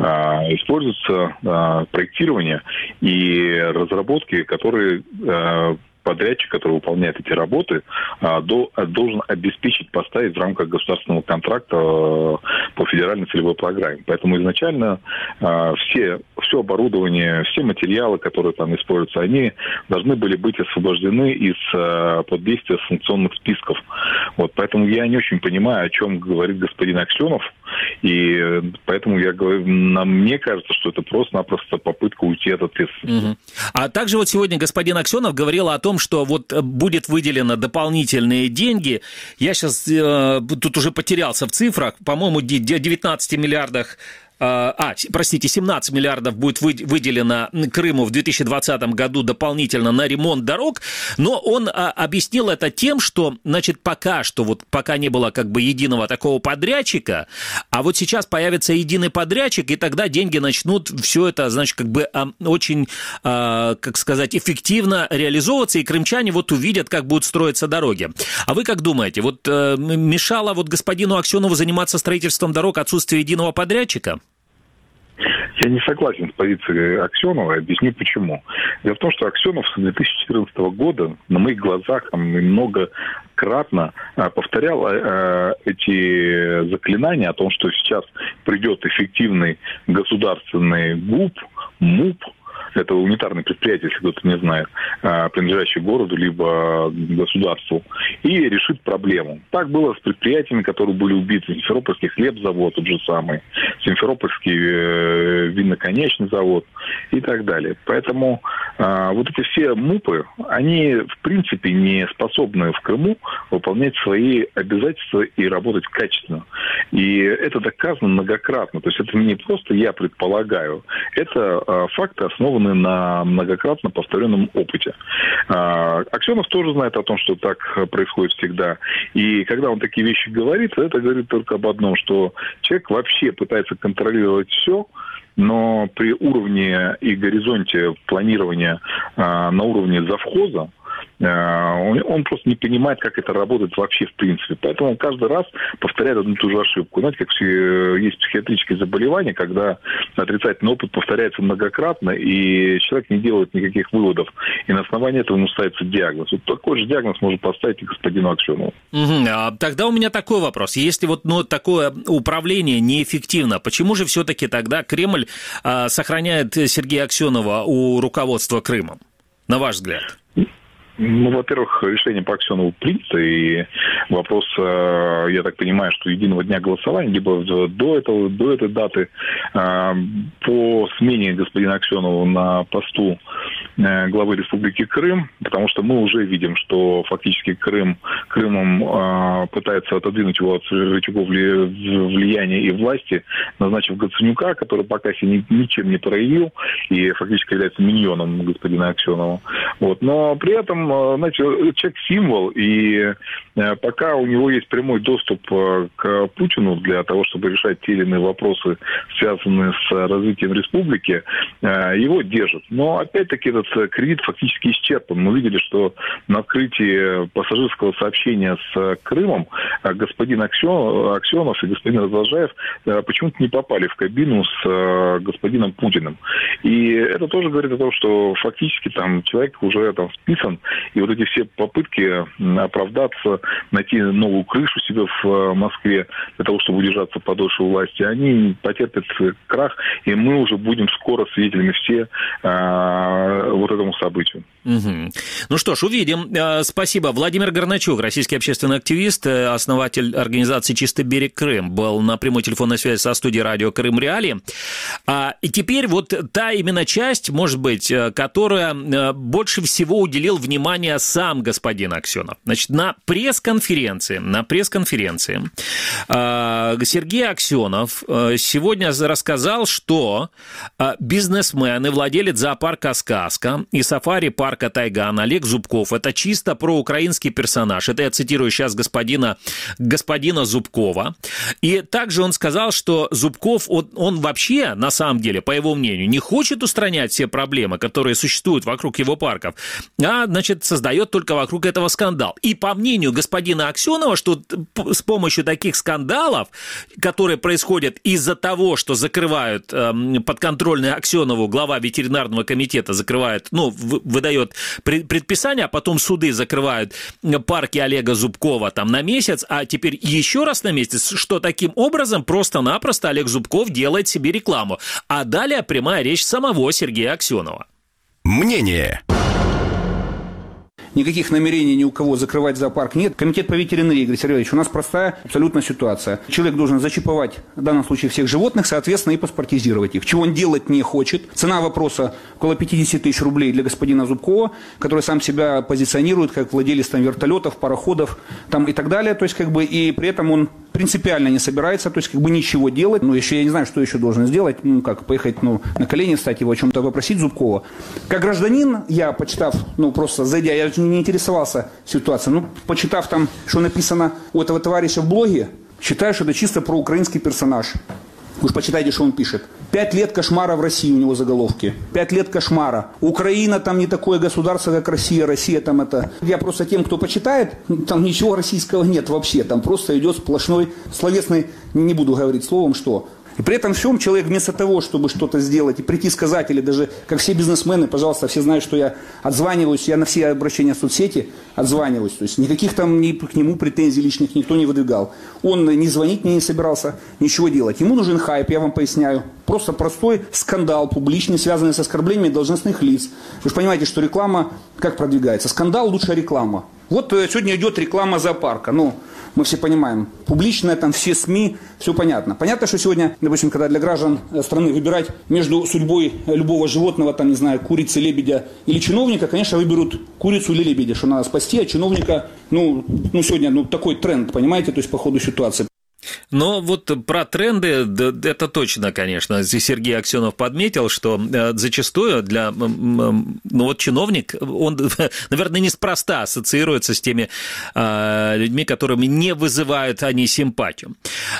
используется проектирование и разработки, которые подрядчик, который выполняет эти работы, должен обеспечить, поставить в рамках государственного контракта по федеральной целевой программе. Поэтому изначально все, все оборудование, все материалы, которые там используются, они должны были быть освобождены из-под действия санкционных списков. Вот, поэтому я не очень понимаю, о чем говорит господин Аксенов, и поэтому я говорю, нам, мне кажется, что это просто-напросто попытка уйти от ответственности. Угу. А также вот сегодня господин Аксенов говорил о том, что вот будет выделено дополнительные деньги. Я сейчас э, тут уже потерялся в цифрах. По-моему, девятнадцать миллиардов... А, простите, семнадцать миллиардов будет выделено Крыму в две тысячи двадцатом году дополнительно на ремонт дорог, но он а, объяснил это тем, что, значит, пока что, вот пока не было как бы единого такого подрядчика, а вот сейчас появится единый подрядчик, и тогда деньги начнут все это, значит, как бы а, очень, а, как сказать, эффективно реализовываться, и крымчане вот увидят, как будут строиться дороги. А вы как думаете, вот а, мешало вот господину Аксенову заниматься строительством дорог отсутствие единого подрядчика? Я не согласен с позицией Аксенова, объясню почему. Дело в том, что Аксенов с две тысячи четырнадцатого года на моих глазах там, многократно повторял эти заклинания о том, что сейчас придет эффективный государственный ГУП, МУП, это унитарное предприятие, если кто-то не знает, принадлежащее городу либо государству, и решит проблему. Так было с предприятиями, которые были убиты. Симферопольский хлебзавод, тот же самый, Симферопольский виноконечный завод и так далее. Поэтому вот эти все МУПы, они в принципе не способны в Крыму выполнять свои обязательства и работать качественно. И это доказано многократно. То есть это не просто я предполагаю, это факты, основанные на многократно повторенном опыте. Аксенов тоже знает о том, что так происходит всегда. И когда он такие вещи говорит, это говорит только об одном, что человек вообще пытается контролировать все, но при уровне и горизонте планирования на уровне завхоза он просто не понимает, как это работает вообще в принципе. Поэтому он каждый раз повторяет одну и ту же ошибку. Знаете, как есть психиатрические заболевания, когда отрицательный опыт повторяется многократно, и человек не делает никаких выводов. И на основании этого ему ставится диагноз. Вот такой же диагноз может поставить и господину Аксенову. Угу. А тогда у меня такой вопрос. Если вот ну, такое управление неэффективно, почему же все-таки тогда Кремль а, сохраняет Сергея Аксенова у руководства Крымом, на ваш взгляд? Ну, во-первых, решение по Аксенову принято, и вопрос, я так понимаю, что единого дня голосования, либо до, этого, до этой даты по смене господина Аксенова на посту главы Республики Крым, потому что мы уже видим, что фактически Крым, Крымом пытается отодвинуть его от рычагов влияния и власти, назначив Гаценюка, который пока себя ничем не проявил и фактически является миньоном господина Аксенова. Вот. Но при этом, знаете, человек символ, и пока у него есть прямой доступ к Путину для того, чтобы решать те или иные вопросы, связанные с развитием республики, его держат. Но опять-таки этот кредит фактически исчерпан. Мы видели, что на открытии пассажирского сообщения с Крымом господин Аксенов и господин Разволжаев почему-то не попали в кабину с господином Путиным. И это тоже говорит о том, что фактически там человек уже там списан, и вот эти все попытки оправдаться, найти новую крышу себе в Москве для того, чтобы удержаться подольше у власти, они потерпят крах, и мы уже будем скоро свидетелями все а, вот этому событию. Угу. Ну что ж, увидим. Спасибо. Владимир Горначук, российский общественный активист, основатель организации «Чистый берег Крым», был на прямой телефонной связи со студией радио «Крым Реалии». И теперь вот та именно часть, может быть, которая больше всего уделил внимание сам господин Аксенов. Значит, на пресс-конференции, на пресс-конференции Сергей Аксенов сегодня рассказал, что бизнесмен и владелец зоопарка «Сказка» и сафари-парка «Тайган» Олег Зубков — это чисто проукраинский персонаж. Это я цитирую сейчас господина, господина Зубкова. И также он сказал, что Зубков, он, он вообще на самом деле, по его мнению, не хочет устранять все проблемы, которые существуют вокруг его парков, а, значит, создает только вокруг этого скандал. И по мнению господина Аксенова, что с помощью таких скандалов, которые происходят из-за того, что закрывают э, подконтрольный Аксенову глава ветеринарного комитета, закрывает, ну, выдает предписание, а потом суды закрывают парки Олега Зубкова там на месяц, а теперь еще раз на месяц, что таким образом просто-напросто Олег Зубков делает себе рекламу. А далее прямая речь самого Сергея Аксенова. Мнение. Никаких намерений ни у кого закрывать зоопарк нет. Комитет по ветеринарии, Игорь Сергеевич, у нас простая абсолютно ситуация. Человек должен зачиповать в данном случае всех животных, соответственно, и паспортизировать их. Чего он делать не хочет. Цена вопроса около пятьдесят тысяч рублей для господина Зубкова, который сам себя позиционирует как владелец там вертолетов, пароходов там, и так далее. То есть, как бы, и при этом он принципиально не собирается, то есть, как бы, ничего делать. Ну, еще я не знаю, что еще должен сделать. Ну, как, поехать, ну, на колени встать, его о чем-то попросить Зубкова. Как гражданин, я, почитав, ну, просто зайдя, я не интересовался ситуацией. Ну, почитав там, что написано у этого товарища в блоге, считаю, что это чисто проукраинский персонаж. Вы уж почитайте, что он пишет. Пять лет кошмара в России у него заголовки. Пять лет кошмара. Украина там не такое государство, как Россия. Россия там это... Я просто тем, кто почитает, там ничего российского нет вообще. Там просто идет сплошной словесный, не буду говорить словом, что... И при этом всем человек вместо того, чтобы что-то сделать и прийти сказать, или даже, как все бизнесмены, пожалуйста, все знают, что я отзваниваюсь, я на все обращения в соцсети отзваниваюсь. То есть никаких там ни к нему претензий личных никто не выдвигал. Он не звонить мне не собирался, ничего делать. Ему нужен хайп, я вам поясняю. Просто простой скандал публичный, связанный с оскорблениями должностных лиц. Вы же понимаете, что реклама как продвигается? Скандал – лучшая реклама. Вот сегодня идет реклама зоопарка. Ну, мы все понимаем, публичная, там все СМИ, все понятно. Понятно, что сегодня, допустим, когда для граждан страны выбирать между судьбой любого животного, там, не знаю, курицы, лебедя или чиновника, конечно, выберут курицу или лебедя, что надо спасти, а чиновника, ну, ну сегодня ну, такой тренд, понимаете, то есть по ходу ситуации. Но вот про тренды, это точно, конечно. Сергей Аксенов подметил, что зачастую для, ну вот чиновник, он, наверное, неспроста ассоциируется с теми людьми, которыми не вызывают они симпатию.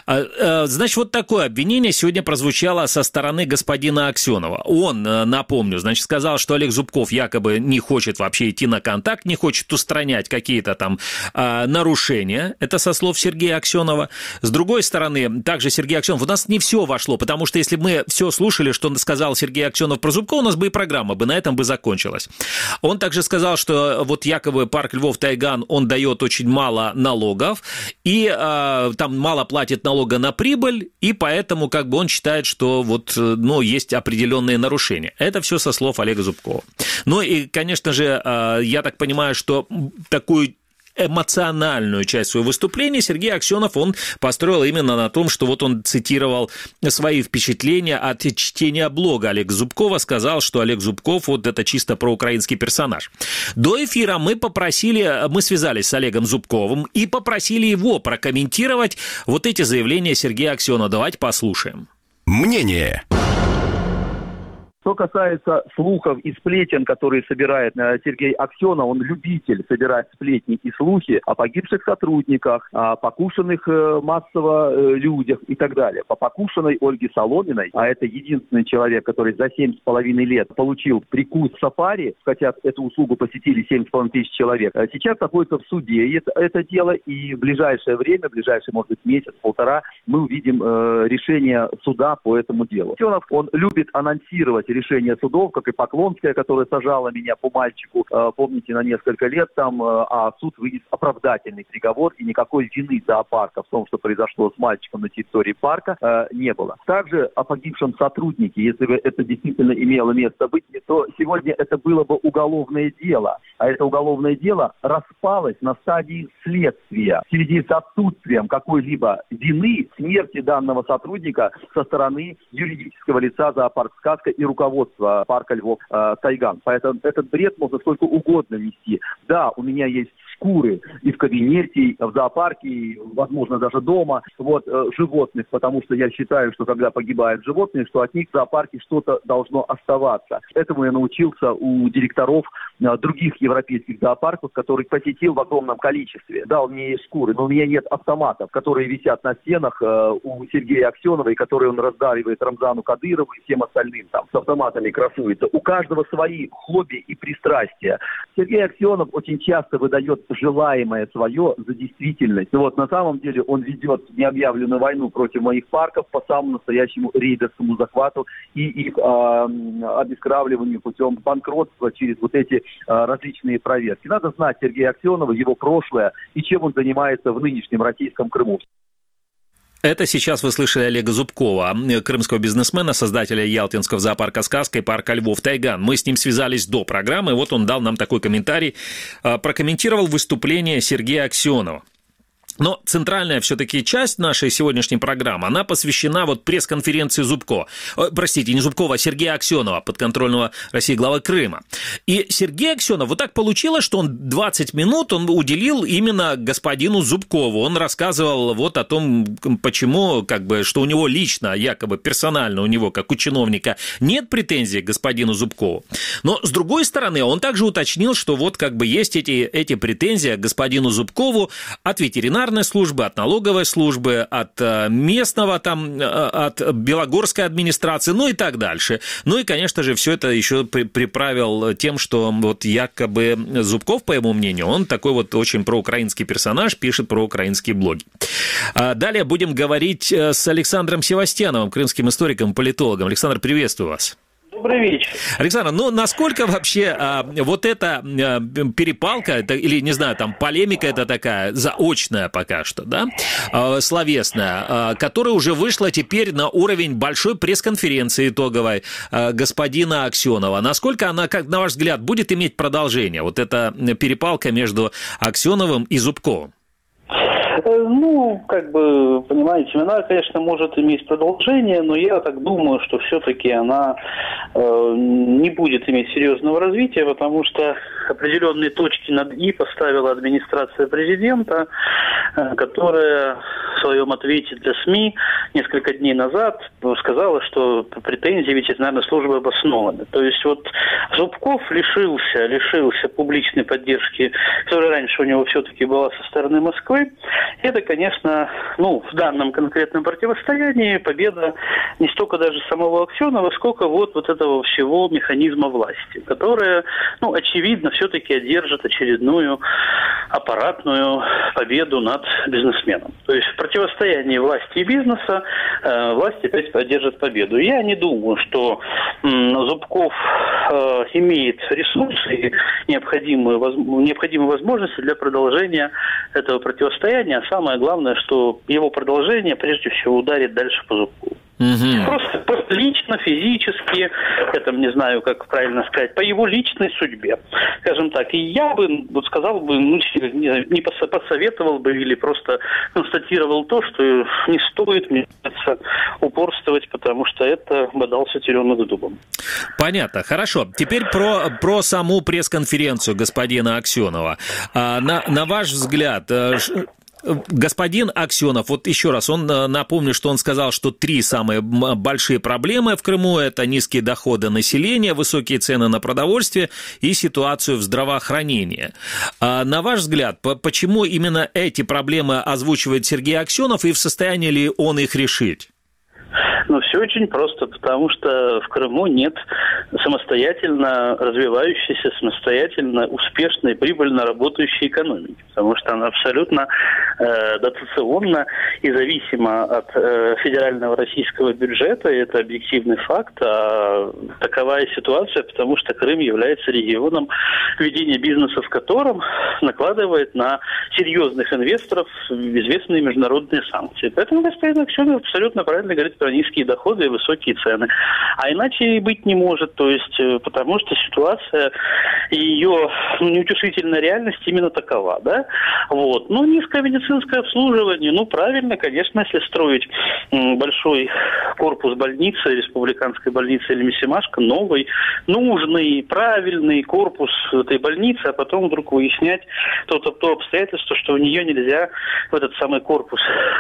Значит, вот такое обвинение сегодня прозвучало со стороны господина Аксенова. Он, напомню, значит, сказал, что Олег Зубков якобы не хочет вообще идти на контакт, не хочет устранять какие-то там нарушения. Это со слов Сергея Аксенова. С другой стороны, также Сергей Аксенов, у нас не все вошло, потому что если бы мы все слушали, что сказал Сергей Аксенов про Зубкова, у нас бы и программа бы на этом бы закончилась. Он также сказал, что вот якобы парк Львов-Тайган, он дает очень мало налогов, и э, там мало платит налога на прибыль, и поэтому как бы он считает, что вот, ну, есть определенные нарушения. Это все со слов Олега Зубкова. Ну и, конечно же, э, я так понимаю, что такую эмоциональную часть своего выступления Сергей Аксенов, он построил именно на том, что вот он цитировал свои впечатления от чтения блога Олега Зубкова, сказал, что Олег Зубков вот это чисто проукраинский персонаж. До эфира мы попросили, мы связались с Олегом Зубковым и попросили его прокомментировать вот эти заявления Сергея Аксенова. Давайте послушаем. Мнение. Что касается слухов и сплетен, которые собирает Сергей Аксенов, он любитель собирать сплетни и слухи о погибших сотрудниках, о покушенных массово людях и так далее. По покушенной Ольге Соломиной, а это единственный человек, который за семь с половиной лет получил прикус сафари, хотя эту услугу посетили семь с половиной тысяч человек, сейчас находится в суде это, это дело, и в ближайшее время, в ближайший, может быть, месяц-полтора, мы увидим э, решение суда по этому делу. Аксенов, он любит анонсировать решение судов, как и Поклонская, которая сажала меня по мальчику, э, помните, на несколько лет там, э, а суд вынес оправдательный приговор, и никакой вины зоопарка в том, что произошло с мальчиком на территории парка, э, не было. Также о погибшем сотруднике, если бы это действительно имело место быть, то сегодня это было бы уголовное дело, а это уголовное дело распалось на стадии следствия в связи с отсутствием какой-либо вины в смерти данного сотрудника со стороны юридического лица «Зоопарк Сказка» и руководства парка Львов-Тайган. Поэтому этот бред можно сколько угодно нести. Да, у меня есть шкуры и в кабинете, и в зоопарке, и, возможно, даже дома вот, э, животных, потому что я считаю, что когда погибают животные, что от них в зоопарке что-то должно оставаться. Этому я научился у директоров э, других европейских зоопарков, которых посетил в огромном количестве. Да, у меня есть шкуры, но у меня нет автоматов, которые висят на стенах э, у Сергея Аксенова, и которые он раздаривает Рамзану Кадырову и всем остальным, там, с автоматами красуется. У каждого свои хобби и пристрастия. Сергей Аксенов очень часто выдает желаемое свое за действительность. Вот, на самом деле он ведет необъявленную войну против моих парков по самому настоящему рейдерскому захвату и их э, обескравливанию путем банкротства через вот эти э, различные проверки. Надо знать Сергея Аксенова, его прошлое и чем он занимается в нынешнем российском Крыму. Это сейчас вы слышали Олега Зубкова, крымского бизнесмена, создателя ялтинского зоопарка «Сказка» и парка «Львов Тайган». Мы с ним связались до программы, вот он дал нам такой комментарий, прокомментировал выступление Сергея Аксенова. Но центральная все-таки часть нашей сегодняшней программы, она посвящена вот пресс-конференции Зубко, э, простите, не Зубкова, а Сергея Аксенова, подконтрольного России главы Крыма. И Сергей Аксенов, вот так получилось, что он двадцать минут он уделил именно господину Зубкову. Он рассказывал вот о том, почему, как бы, что у него лично, якобы персонально у него, как у чиновника, нет претензий к господину Зубкову. Но, с другой стороны, он также уточнил, что вот как бы есть эти, эти претензии к господину Зубкову от ветеринарной службы, от налоговой службы, от местного там, от Белогорской администрации, ну и так дальше. Ну и, конечно же, все это еще приправил тем, что вот якобы Зубков, по его мнению, он такой вот очень проукраинский персонаж, пишет про украинские блоги. Далее будем говорить с Александром Севастьяновым, крымским историком и политологом. Александр, приветствую вас. Добрый вечер. Александр, ну насколько вообще а, вот эта а, перепалка, это, или, не знаю, там полемика это такая, заочная пока что, да, а, словесная, а, которая уже вышла теперь на уровень большой пресс-конференции итоговой а, господина Аксенова, насколько она, как на ваш взгляд, будет иметь продолжение, вот эта перепалка между Аксеновым и Зубковым? Ну, как бы, понимаете, она, конечно, может иметь продолжение, но я так думаю, что все-таки она э, не будет иметь серьезного развития, потому что определенные точки над «и» поставила администрация президента, э, которая в своем ответе для СМИ несколько дней назад сказала, что претензии ветеринарной службы обоснованы. То есть вот Зубков лишился, лишился публичной поддержки, которая раньше у него все-таки была со стороны Москвы. Это, конечно, ну, в данном конкретном противостоянии победа не столько даже самого Аксенова, сколько вот, вот этого всего механизма власти, которая, ну, очевидно, все-таки одержит очередную аппаратную победу над бизнесменом. То есть в противостоянии власти и бизнеса э, власть опять одержит победу. Я не думаю, что э, Зубков э, имеет ресурсы и необходимые, воз, необходимые возможности для продолжения этого противостояния. А самое главное, что его продолжение прежде всего ударит дальше по Зубкову. Угу. Просто, просто лично, физически, это не знаю, как правильно сказать, по его личной судьбе, скажем так. И я бы вот сказал бы, ну, не посоветовал бы или просто констатировал то, что не стоит, мне кажется, упорствовать, потому что это бодался теленок с дубом. Понятно, хорошо. Теперь про, про саму пресс-конференцию господина Аксенова. А, на, на ваш взгляд, господин Аксенов, вот еще раз, он напомню, что он сказал, что три самые большие проблемы в Крыму – это низкие доходы населения, высокие цены на продовольствие и ситуацию в здравоохранении. А на ваш взгляд, почему именно эти проблемы озвучивает Сергей Аксенов и в состоянии ли он их решить? Ну, все очень просто, потому что в Крыму нет самостоятельно развивающейся, самостоятельно успешной, прибыльно работающей экономики, потому что она абсолютно э, дотационна и зависима от э, федерального российского бюджета, и это объективный факт, а таковая ситуация, потому что Крым является регионом, ведения бизнеса в котором накладывает на серьезных инвесторов известные международные санкции. Поэтому господин Аксенов абсолютно правильно говорит про низкие доходы и высокие цены. А иначе и быть не может, то есть, потому что ситуация и ее ну, неутешительная реальность именно такова, да? Вот. Но низкое медицинское обслуживание, ну, правильно, конечно, если строить большой корпус больницы, республиканской больницы или Семашко, новый, нужный, правильный корпус этой больницы, а потом вдруг выяснять то, то, то обстоятельство, что в нее нельзя, в этот самый корпус,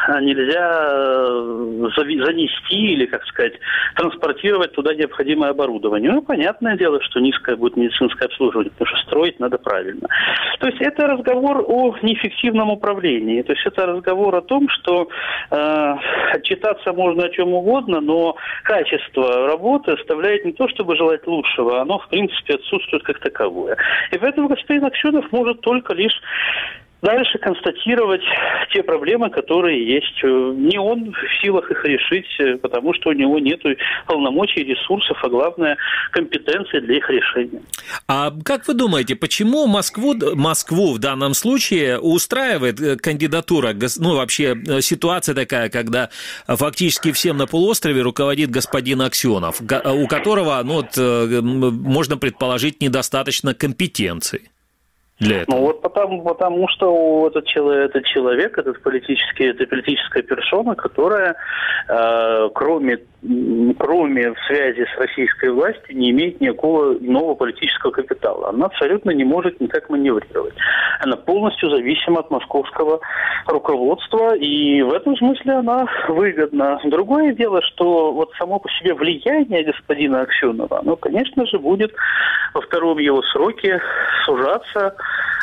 нельзя занести или, как сказать, транспортировать туда необходимое оборудование. Ну, понятное дело, что низкое будет медицинское обслуживание, потому что строить надо правильно. То есть это разговор о неэффективном управлении. То есть это разговор о том, что э, отчитаться можно о чем угодно, но качество работы оставляет не то, чтобы желать лучшего, оно, в принципе, отсутствует как таковое. И поэтому господин Аксенов может только лишь дальше констатировать те проблемы, которые есть. Не он в силах их решить, потому что у него нет полномочий, ресурсов, а главное, компетенции для их решения. А как вы думаете, почему Москву, Москву в данном случае устраивает кандидатура, ну, вообще ситуация такая, когда фактически всем на полуострове руководит господин Аксенов, у которого, ну, вот, можно предположить, недостаточно компетенций? Ну вот потому, потому что этот человек, этот человек, этот политический, это политическая персона, которая э, кроме, кроме связи с российской властью не имеет никакого иного политического капитала. Она абсолютно не может никак маневрировать. Она полностью зависима от московского руководства, и в этом смысле она выгодна. Другое дело, что вот само по себе влияние господина Аксенова, оно, конечно же, будет во втором его сроке сужаться,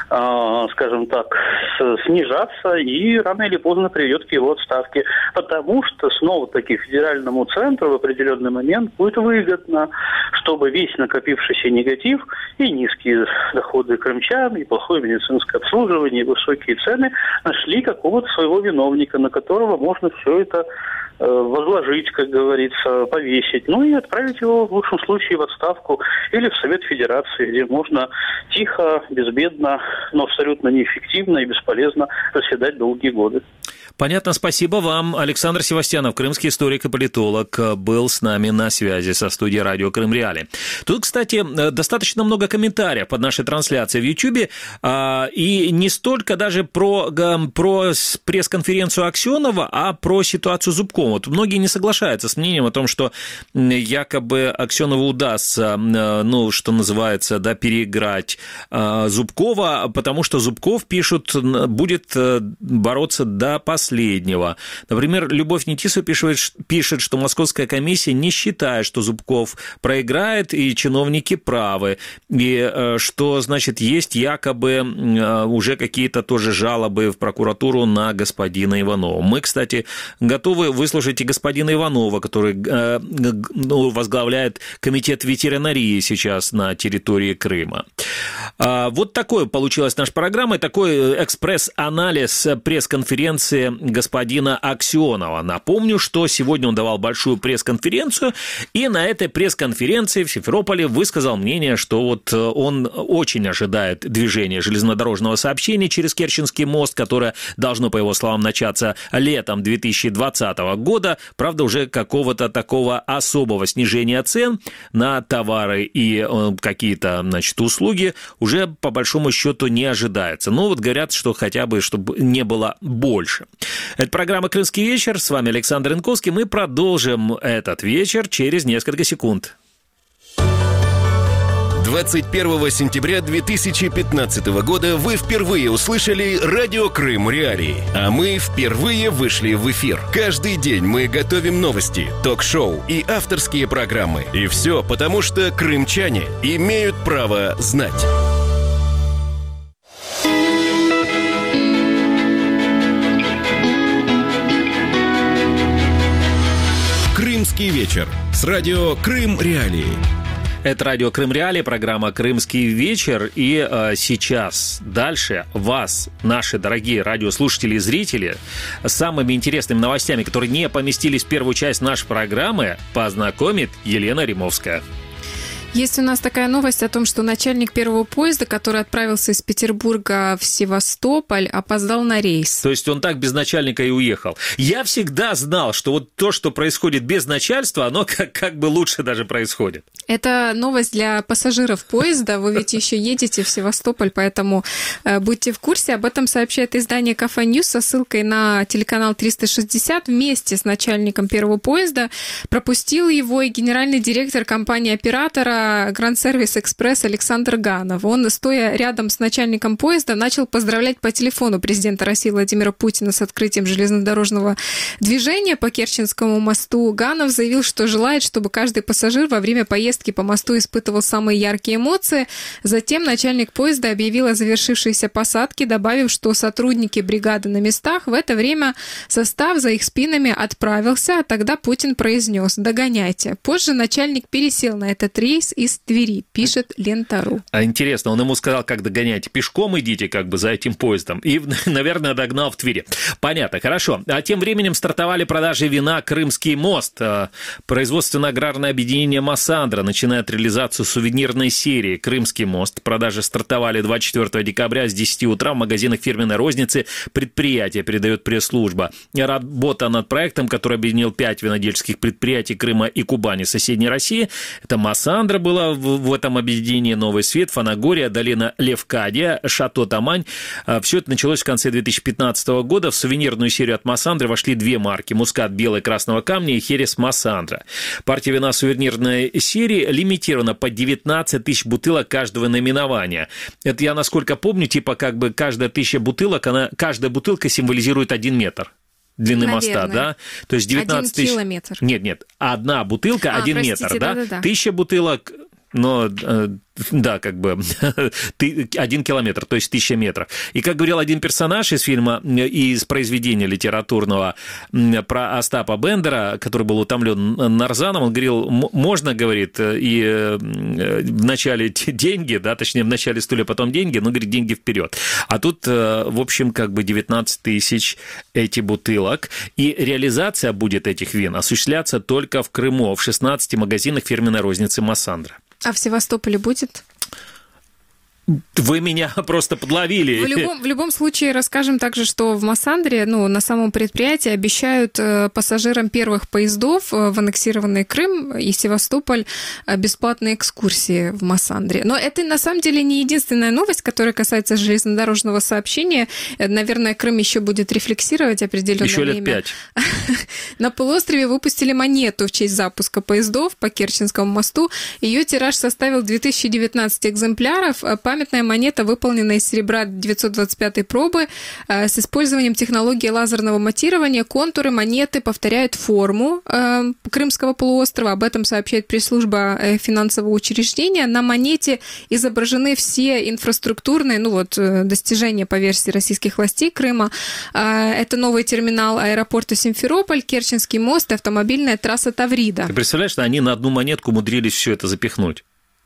скажем так, снижаться и рано или поздно приведет к его отставке. Потому что снова-таки федеральному центру в определенный момент будет выгодно, чтобы весь накопившийся негатив и низкие доходы крымчан, и плохое медицинское обслуживание, и высокие цены нашли какого-то своего виновника, на которого можно все это возложить, как говорится, повесить, ну и отправить его в лучшем случае в отставку или в Совет Федерации, где можно тихо, безбедно, но абсолютно неэффективно и бесполезно заседать долгие годы. Понятно, спасибо вам. Александр Севастьянов, крымский историк и политолог, был с нами на связи со студией радио Крым Реали. Тут, кстати, достаточно много комментариев под нашей трансляцией в Ютьюбе, и не столько даже про, про пресс-конференцию Аксенова, а про ситуацию Зубкова. Вот многие не соглашаются с мнением о том, что якобы Аксенову удастся, ну, что называется, да, переиграть Зубкова, потому что Зубков, пишут, будет бороться до последнего. Например, Любовь Нетисова пишет, пишет, что Московская комиссия не считает, что Зубков проиграет, и чиновники правы, и что, значит, есть якобы уже какие-то тоже жалобы в прокуратуру на господина Иванова. Мы, кстати, готовы выслушать и господина Иванова, который ну, возглавляет комитет ветеринарии сейчас на территории Крыма. Вот такой получилась наша программа, такой экспресс-анализ пресс-конференции господина Аксенова. Напомню, что сегодня он давал большую пресс-конференцию, и на этой пресс-конференции в Симферополе высказал мнение, что вот он очень ожидает движения железнодорожного сообщения через Керченский мост, которое должно, по его словам, начаться летом две тысячи двадцатого года. Правда, уже какого-то такого особого снижения цен на товары и какие-то, значит, услуги уже по большому счету не ожидается. Но вот говорят, что хотя бы, чтобы не было больше. Это программа «Крымский вечер». С вами Александр Янковский. Мы продолжим этот вечер через несколько секунд. двадцать первого сентября две тысячи пятнадцатого года вы впервые услышали радио Крым Реалии, а мы впервые вышли в эфир. Каждый день мы готовим новости, ток-шоу и авторские программы. И все потому, что крымчане имеют право знать. Крымский вечер с радио Крым Реалии. Это радио Крым Реалии, программа «Крымский вечер». И э, сейчас дальше вас, наши дорогие радиослушатели и зрители, с самыми интересными новостями, которые не поместились в первую часть нашей программы, познакомит Елена Римовская. Есть у нас такая новость о том, что начальник первого поезда, который отправился из Петербурга в Севастополь, опоздал на рейс. То есть он так без начальника и уехал. Я всегда знал, что вот то, что происходит без начальства, оно как, как бы лучше даже происходит. Это новость для пассажиров поезда. Вы ведь еще едете в Севастополь, поэтому э, будьте в курсе. Об этом сообщает издание Кафе Ньюс со ссылкой на телеканал триста шестьдесят. Вместе с начальником первого поезда пропустил его и генеральный директор компании-оператора Grand Service Express Александр Ганов. Он, стоя рядом с начальником поезда, начал поздравлять по телефону президента России Владимира Путина с открытием железнодорожного движения по Керченскому мосту. Ганов заявил, что желает, чтобы каждый пассажир во время поездки по мосту испытывал самые яркие эмоции. Затем начальник поезда объявил о завершившейся посадке, добавив, что сотрудники бригады на местах. В это время состав за их спинами отправился, а тогда Путин произнес: «Догоняйте». Позже начальник пересел на этот рейс из Твери, пишет Лента.ру. А интересно, он ему сказал, как догоняйте? Пешком идите как бы за этим поездом. И, наверное, догнал в Твери. Понятно, хорошо. А тем временем стартовали продажи вина «Крымский мост». Производственно-аграрное объединение «Массандра» начинает реализацию сувенирной серии «Крымский мост». Продажи стартовали двадцать четвёртого декабря с десяти утра в магазинах фирменной розницы. Предприятие, передает пресс-служба. Работа над проектом, который объединил пять винодельческих предприятий Крыма и Кубани соседней России. Это «Массандра» была в, в этом объединении, «Новый свет», «Фанагория», «Долина Левкадия», «Шато Тамань». Все это началось в конце две тысячи пятнадцатого года. В сувенирную серию от «Массандры» вошли две марки: «Мускат белый красного камня» и «Херес Массандра». Партия вина сувенирной серии лимитирована под девятнадцать тысяч бутылок каждого наименования. Это я, насколько помню, типа как бы каждая тысяча бутылок, она, каждая бутылка символизирует один метр длины Наверное. моста, да? То есть девятнадцать тысяч... Один километр. Нет, нет, одна бутылка, а, один простите, метр, да? Да-да-да. Тысяча бутылок... Но, да, как бы один километр, то есть тысяча метров. И, как говорил один персонаж из фильма, из произведения литературного про Остапа Бендера, который был утомлен нарзаном, он говорил, можно, говорит, и вначале деньги, да, точнее, вначале стулья, потом деньги, но, говорит, деньги вперед. А тут, в общем, как бы девятнадцать тысяч эти бутылок, и реализация будет этих вин осуществляться только в Крыму, в шестнадцати магазинах фирменной розницы «Массандра». А в Севастополе будет? Вы меня просто подловили. В любом, в любом случае расскажем также, что в Массандре, ну, на самом предприятии обещают пассажирам первых поездов в аннексированный Крым и Севастополь бесплатные экскурсии в Массандре. Но это на самом деле не единственная новость, которая касается железнодорожного сообщения. Наверное, Крым еще будет рефлексировать определенное еще время. Еще лет пять. На полуострове выпустили монету в честь запуска поездов по Керченскому мосту. Ее тираж составил две тысячи девятнадцать экземпляров. Памятная монета выполнена из серебра девятьсот двадцать пятой пробы с использованием технологии лазерного матирования. Контуры монеты повторяют форму Крымского полуострова. Об этом сообщает пресс-служба финансового учреждения. На монете изображены все инфраструктурные, ну вот, достижения по версии российских властей Крыма. Это новый терминал аэропорта Симферополь, Керченский мост и автомобильная трасса Таврида. Ты представляешь, что они на одну монетку умудрились все это запихнуть?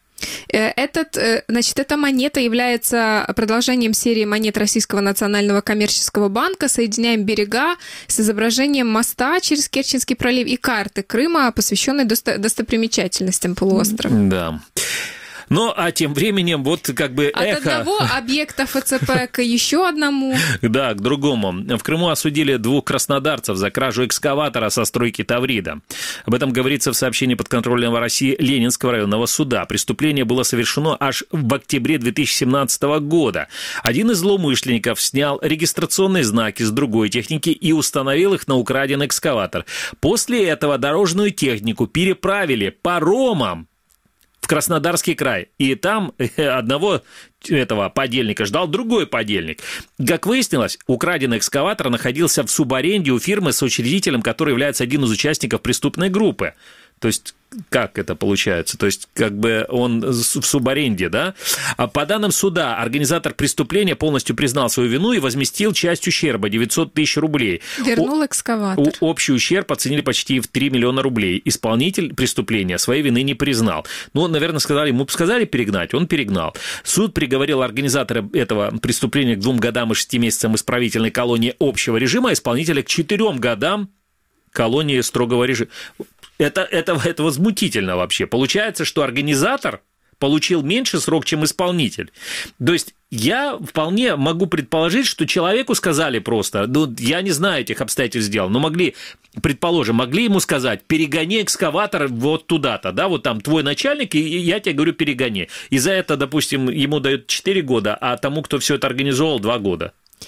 Этот, значит, эта монета является продолжением серии монет Российского национального коммерческого банка. Соединяем берега с изображением моста через Керченский пролив и карты Крыма, посвященной достопримечательностям полуострова. Да. Ну, а тем временем вот как бы эхо... От одного объекта ФЦП к еще одному. Да, к другому. В Крыму осудили двух краснодарцев за кражу экскаватора со стройки Таврида. Об этом говорится в сообщении подконтрольного России Ленинского районного суда. Преступление было совершено аж в октябре две тысячи семнадцатого года. Один из злоумышленников снял регистрационные знаки с другой техники и установил их на украденный экскаватор. После этого дорожную технику переправили паромом в Краснодарский край. И там одного этого подельника ждал другой подельник. Как выяснилось, украденный экскаватор находился в субаренде у фирмы, соучредителем которой является один из участников преступной группы. То есть, как это получается? То есть, как бы он в субаренде, да? А по данным суда, организатор преступления полностью признал свою вину и возместил часть ущерба, девятьсот тысяч рублей. Вернул экскаватор. Общий ущерб оценили почти в три миллиона рублей. Исполнитель преступления своей вины не признал. Ну, наверное, сказали, ему сказали перегнать, он перегнал. Суд приговорил организатора этого преступления к двум годам и шести месяцам исправительной колонии общего режима, а исполнителя к четырем годам колонии строгого режима. Это, это, это возмутительно вообще. Получается, что организатор получил меньше срок, чем исполнитель. То есть я вполне могу предположить, что человеку сказали просто, ну, я не знаю этих обстоятельств дела, но могли, предположим, могли ему сказать, перегони экскаватор вот туда-то, да, вот там твой начальник, и я тебе говорю, перегони. И за это, допустим, ему дают четыре года, а тому, кто все это организовал, два года.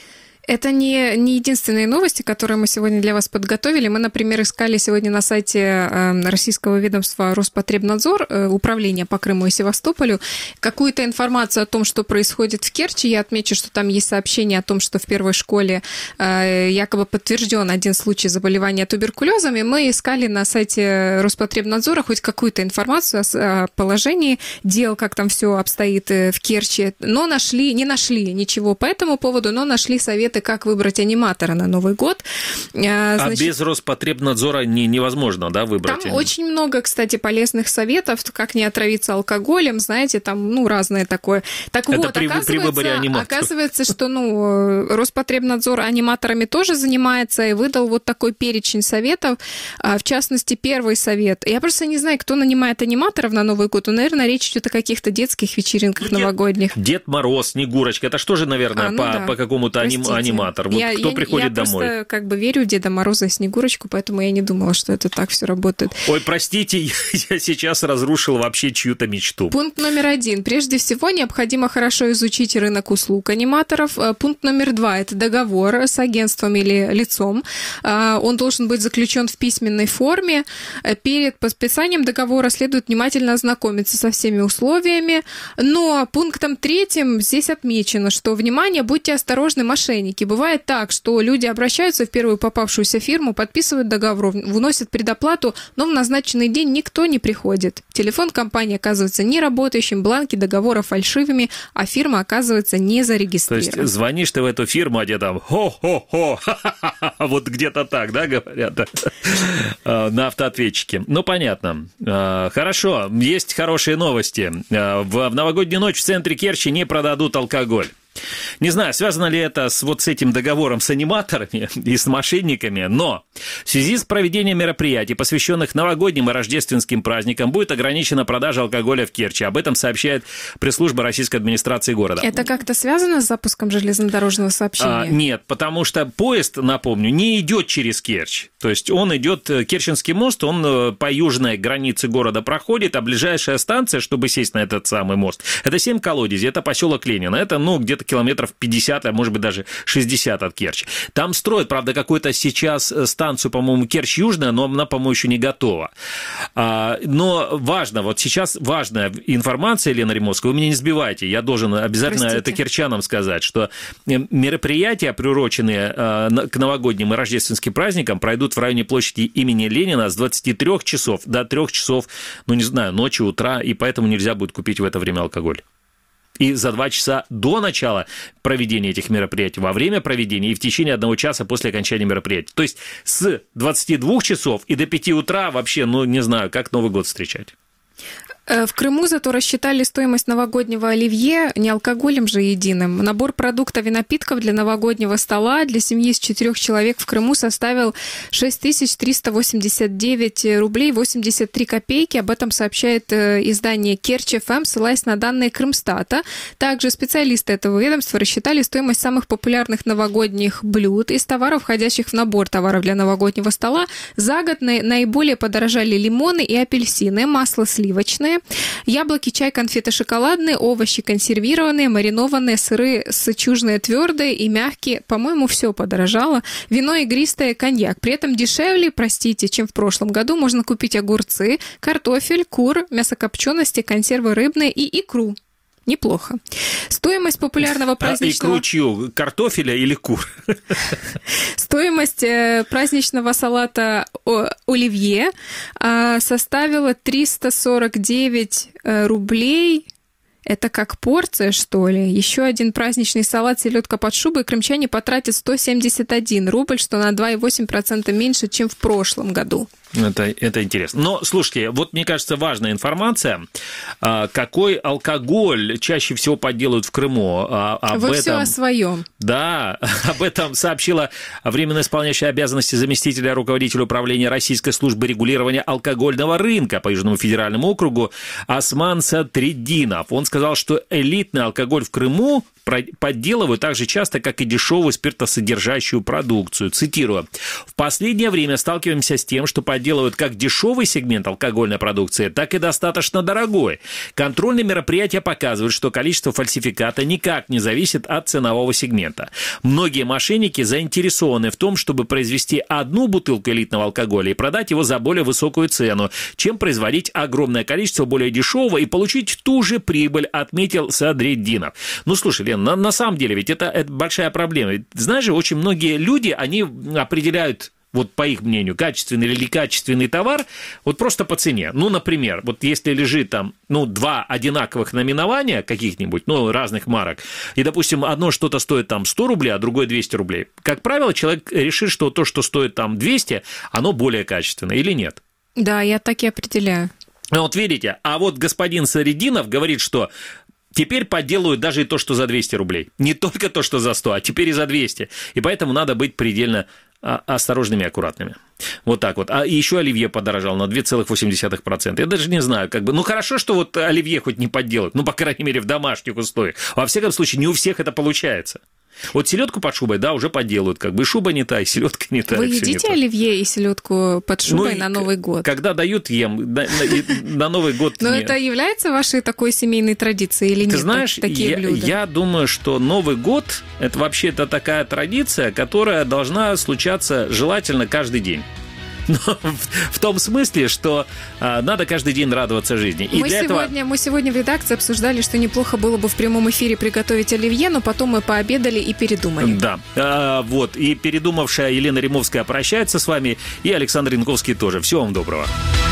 Это не, не единственные новости, которые мы сегодня для вас подготовили. Мы, например, искали сегодня на сайте российского ведомства Роспотребнадзор, управления по Крыму и Севастополю, какую-то информацию о том, что происходит в Керчи. Я отмечу, что там есть сообщение о том, что в первой школе якобы подтвержден один случай заболевания туберкулезом, и мы искали на сайте Роспотребнадзора хоть какую-то информацию о положении дел, как там все обстоит в Керчи, но нашли, не нашли ничего по этому поводу, но нашли совет, как выбрать аниматора на Новый год. Значит, а без Роспотребнадзора не, невозможно, да, выбрать? Там очень много, кстати, полезных советов, как не отравиться алкоголем, знаете, там, ну, разное такое. Так это вот, при, оказывается, при выборе аниматора. Оказывается, что, ну, Роспотребнадзор аниматорами тоже занимается и выдал вот такой перечень советов. В частности, первый совет. Я просто не знаю, кто нанимает аниматоров на Новый год. Ну, наверное, речь идет о каких-то детских вечеринках Дед, новогодних. Дед Мороз, Снегурочка, это что же, наверное, а, ну по, да. по какому-то аниматору? Аниматор. Вот я, кто я, приходит я домой? Я просто как бы верю в Деда Мороза и Снегурочку, поэтому я не думала, что это так все работает. Ой, простите, я сейчас разрушил вообще чью-то мечту. Пункт номер один. Прежде всего, необходимо хорошо изучить рынок услуг аниматоров. Пункт номер два – это договор с агентством или лицом. Он должен быть заключен в письменной форме. Перед подписанием договора следует внимательно ознакомиться со всеми условиями. Но пунктом третьим здесь отмечено, что, внимание, будьте осторожны, мошенники. Бывает так, что люди обращаются в первую попавшуюся фирму, подписывают договор, вносят предоплату, но в назначенный день никто не приходит. Телефон компании оказывается неработающим, бланки договора фальшивыми, а фирма оказывается не зарегистрирована. То есть звонишь ты в эту фирму, а где там хо-хо-хо, вот где-то так, да, говорят, на автоответчике. Ну, понятно. Хорошо, есть хорошие новости. В новогоднюю ночь в центре Керчи не продадут алкоголь. Не знаю, связано ли это с вот с этим договором с аниматорами и с мошенниками, но в связи с проведением мероприятий, посвященных новогодним и рождественским праздникам, будет ограничена продажа алкоголя в Керчи. Об этом сообщает пресс-служба российской администрации города. Это как-то связано с запуском железнодорожного сообщения? А, нет, потому что поезд, напомню, не идет через Керчь. То есть он идет, Керченский мост, он по южной границе города проходит, а ближайшая станция, чтобы сесть на этот самый мост, это семь колодезей, это поселок Ленина, это, ну, где-то километров пятьдесят, а может быть даже шестьдесят от Керчи. Там строят, правда, какую-то сейчас станцию, по-моему, Керчь-Южная, но она, по-моему, еще не готова. Но важно, вот сейчас важная информация, Елена Римовская, вы меня не сбивайте, я должен обязательно Простите. это керчанам сказать, что мероприятия, приуроченные к новогодним и рождественским праздникам, пройдут в районе площади имени Ленина с двадцати трёх часов до трёх часов, ну, не знаю, ночи, утра, и поэтому нельзя будет купить в это время алкоголь. И за два часа до начала проведения этих мероприятий, во время проведения и в течение одного часа после окончания мероприятия. То есть с двадцати двух часов и до пяти утра вообще, ну, не знаю, как Новый год встречать. В Крыму зато рассчитали стоимость новогоднего оливье не алкоголем же единым. Набор продуктов и напитков для новогоднего стола для семьи из четырех человек в Крыму составил шесть тысяч триста восемьдесят девять рублей восемьдесят три копейки. Об этом сообщает издание Керчь эф эм, ссылаясь на данные Крымстата. Также специалисты этого ведомства рассчитали стоимость самых популярных новогодних блюд из товаров, входящих в набор товаров для новогоднего стола. За год наиболее подорожали лимоны и апельсины, масло сливочное, яблоки, чай, конфеты шоколадные, овощи консервированные, маринованные, сыры сычужные, твердые и мягкие. По-моему, все подорожало. Вино игристое, коньяк. При этом дешевле, простите, чем в прошлом году. Можно купить огурцы, картофель, кур, мясокопчености, консервы рыбные и икру. Неплохо. Стоимость популярного праздничного... А икру чью? Картофеля или кур? Стоимость праздничного салата оливье составила триста сорок девять рублей. Это как порция, что ли? Еще один праздничный салат «Селедка под шубой» крымчане потратят сто семьдесят один рубль, что на два целых восемь десятых процента меньше, чем в прошлом году. Это, это интересно. Но, слушайте, вот, мне кажется, важная информация. Какой алкоголь чаще всего подделывают в Крыму? Об Вы этом... все о своем. Да, об этом сообщила временно исполняющая обязанности заместителя руководителя управления Российской службы регулирования алкогольного рынка по Южному федеральному округу Осман Садриддинов. Он сказал, что элитный алкоголь в Крыму подделывают так же часто, как и дешевую спиртосодержащую продукцию. Цитирую. «В последнее время сталкиваемся с тем, что подделывают как дешевый сегмент алкогольной продукции, так и достаточно дорогой. Контрольные мероприятия показывают, что количество фальсификата никак не зависит от ценового сегмента. Многие мошенники заинтересованы в том, чтобы произвести одну бутылку элитного алкоголя и продать его за более высокую цену, чем производить огромное количество более дешевого и получить ту же прибыль», отметил Садриддинов. Ну, слушай, Лен, на, на самом деле ведь это, это большая проблема. Ведь, знаешь же, очень многие люди, они определяют, вот по их мнению, качественный или некачественный товар вот просто по цене. Ну, например, вот если лежит там, ну, два одинаковых наименования каких-нибудь, ну, разных марок, и, допустим, одно что-то стоит там сто рублей, а другое двести рублей, как правило, человек решит, что то, что стоит там двести, оно более качественное или нет? Да, я так и определяю. Вот видите, а вот господин Садриддинов говорит, что теперь подделывают даже и то, что за двести рублей. Не только то, что за сто, а теперь и за двести. И поэтому надо быть предельно осторожными и аккуратными. Вот так вот. А еще оливье подорожал на две целых восемь десятых процента. Я даже не знаю, как бы... Ну, хорошо, что вот оливье хоть не подделают. Ну, по крайней мере, в домашних условиях. Во всяком случае, не у всех это получается. Вот селедку под шубой, да, уже подделают, как бы и шуба не та, и селедка не та. Вы едите оливье и селедку под шубой ну, на Новый год? Когда дают, ем. На, на, на Новый год. Но это является вашей такой семейной традицией или нет? Ты знаешь, такие я, блюда? я думаю, что Новый год это вообще-то такая традиция, которая должна случаться желательно каждый день. Но в, в том смысле, что а, надо каждый день радоваться жизни. И мы, для сегодня, этого... мы сегодня в редакции обсуждали, что неплохо было бы в прямом эфире приготовить оливье, но потом мы пообедали и передумали. Да, а, вот. И передумавшая Елена Римовская прощается с вами, и Александр Янковский тоже. Всего вам доброго.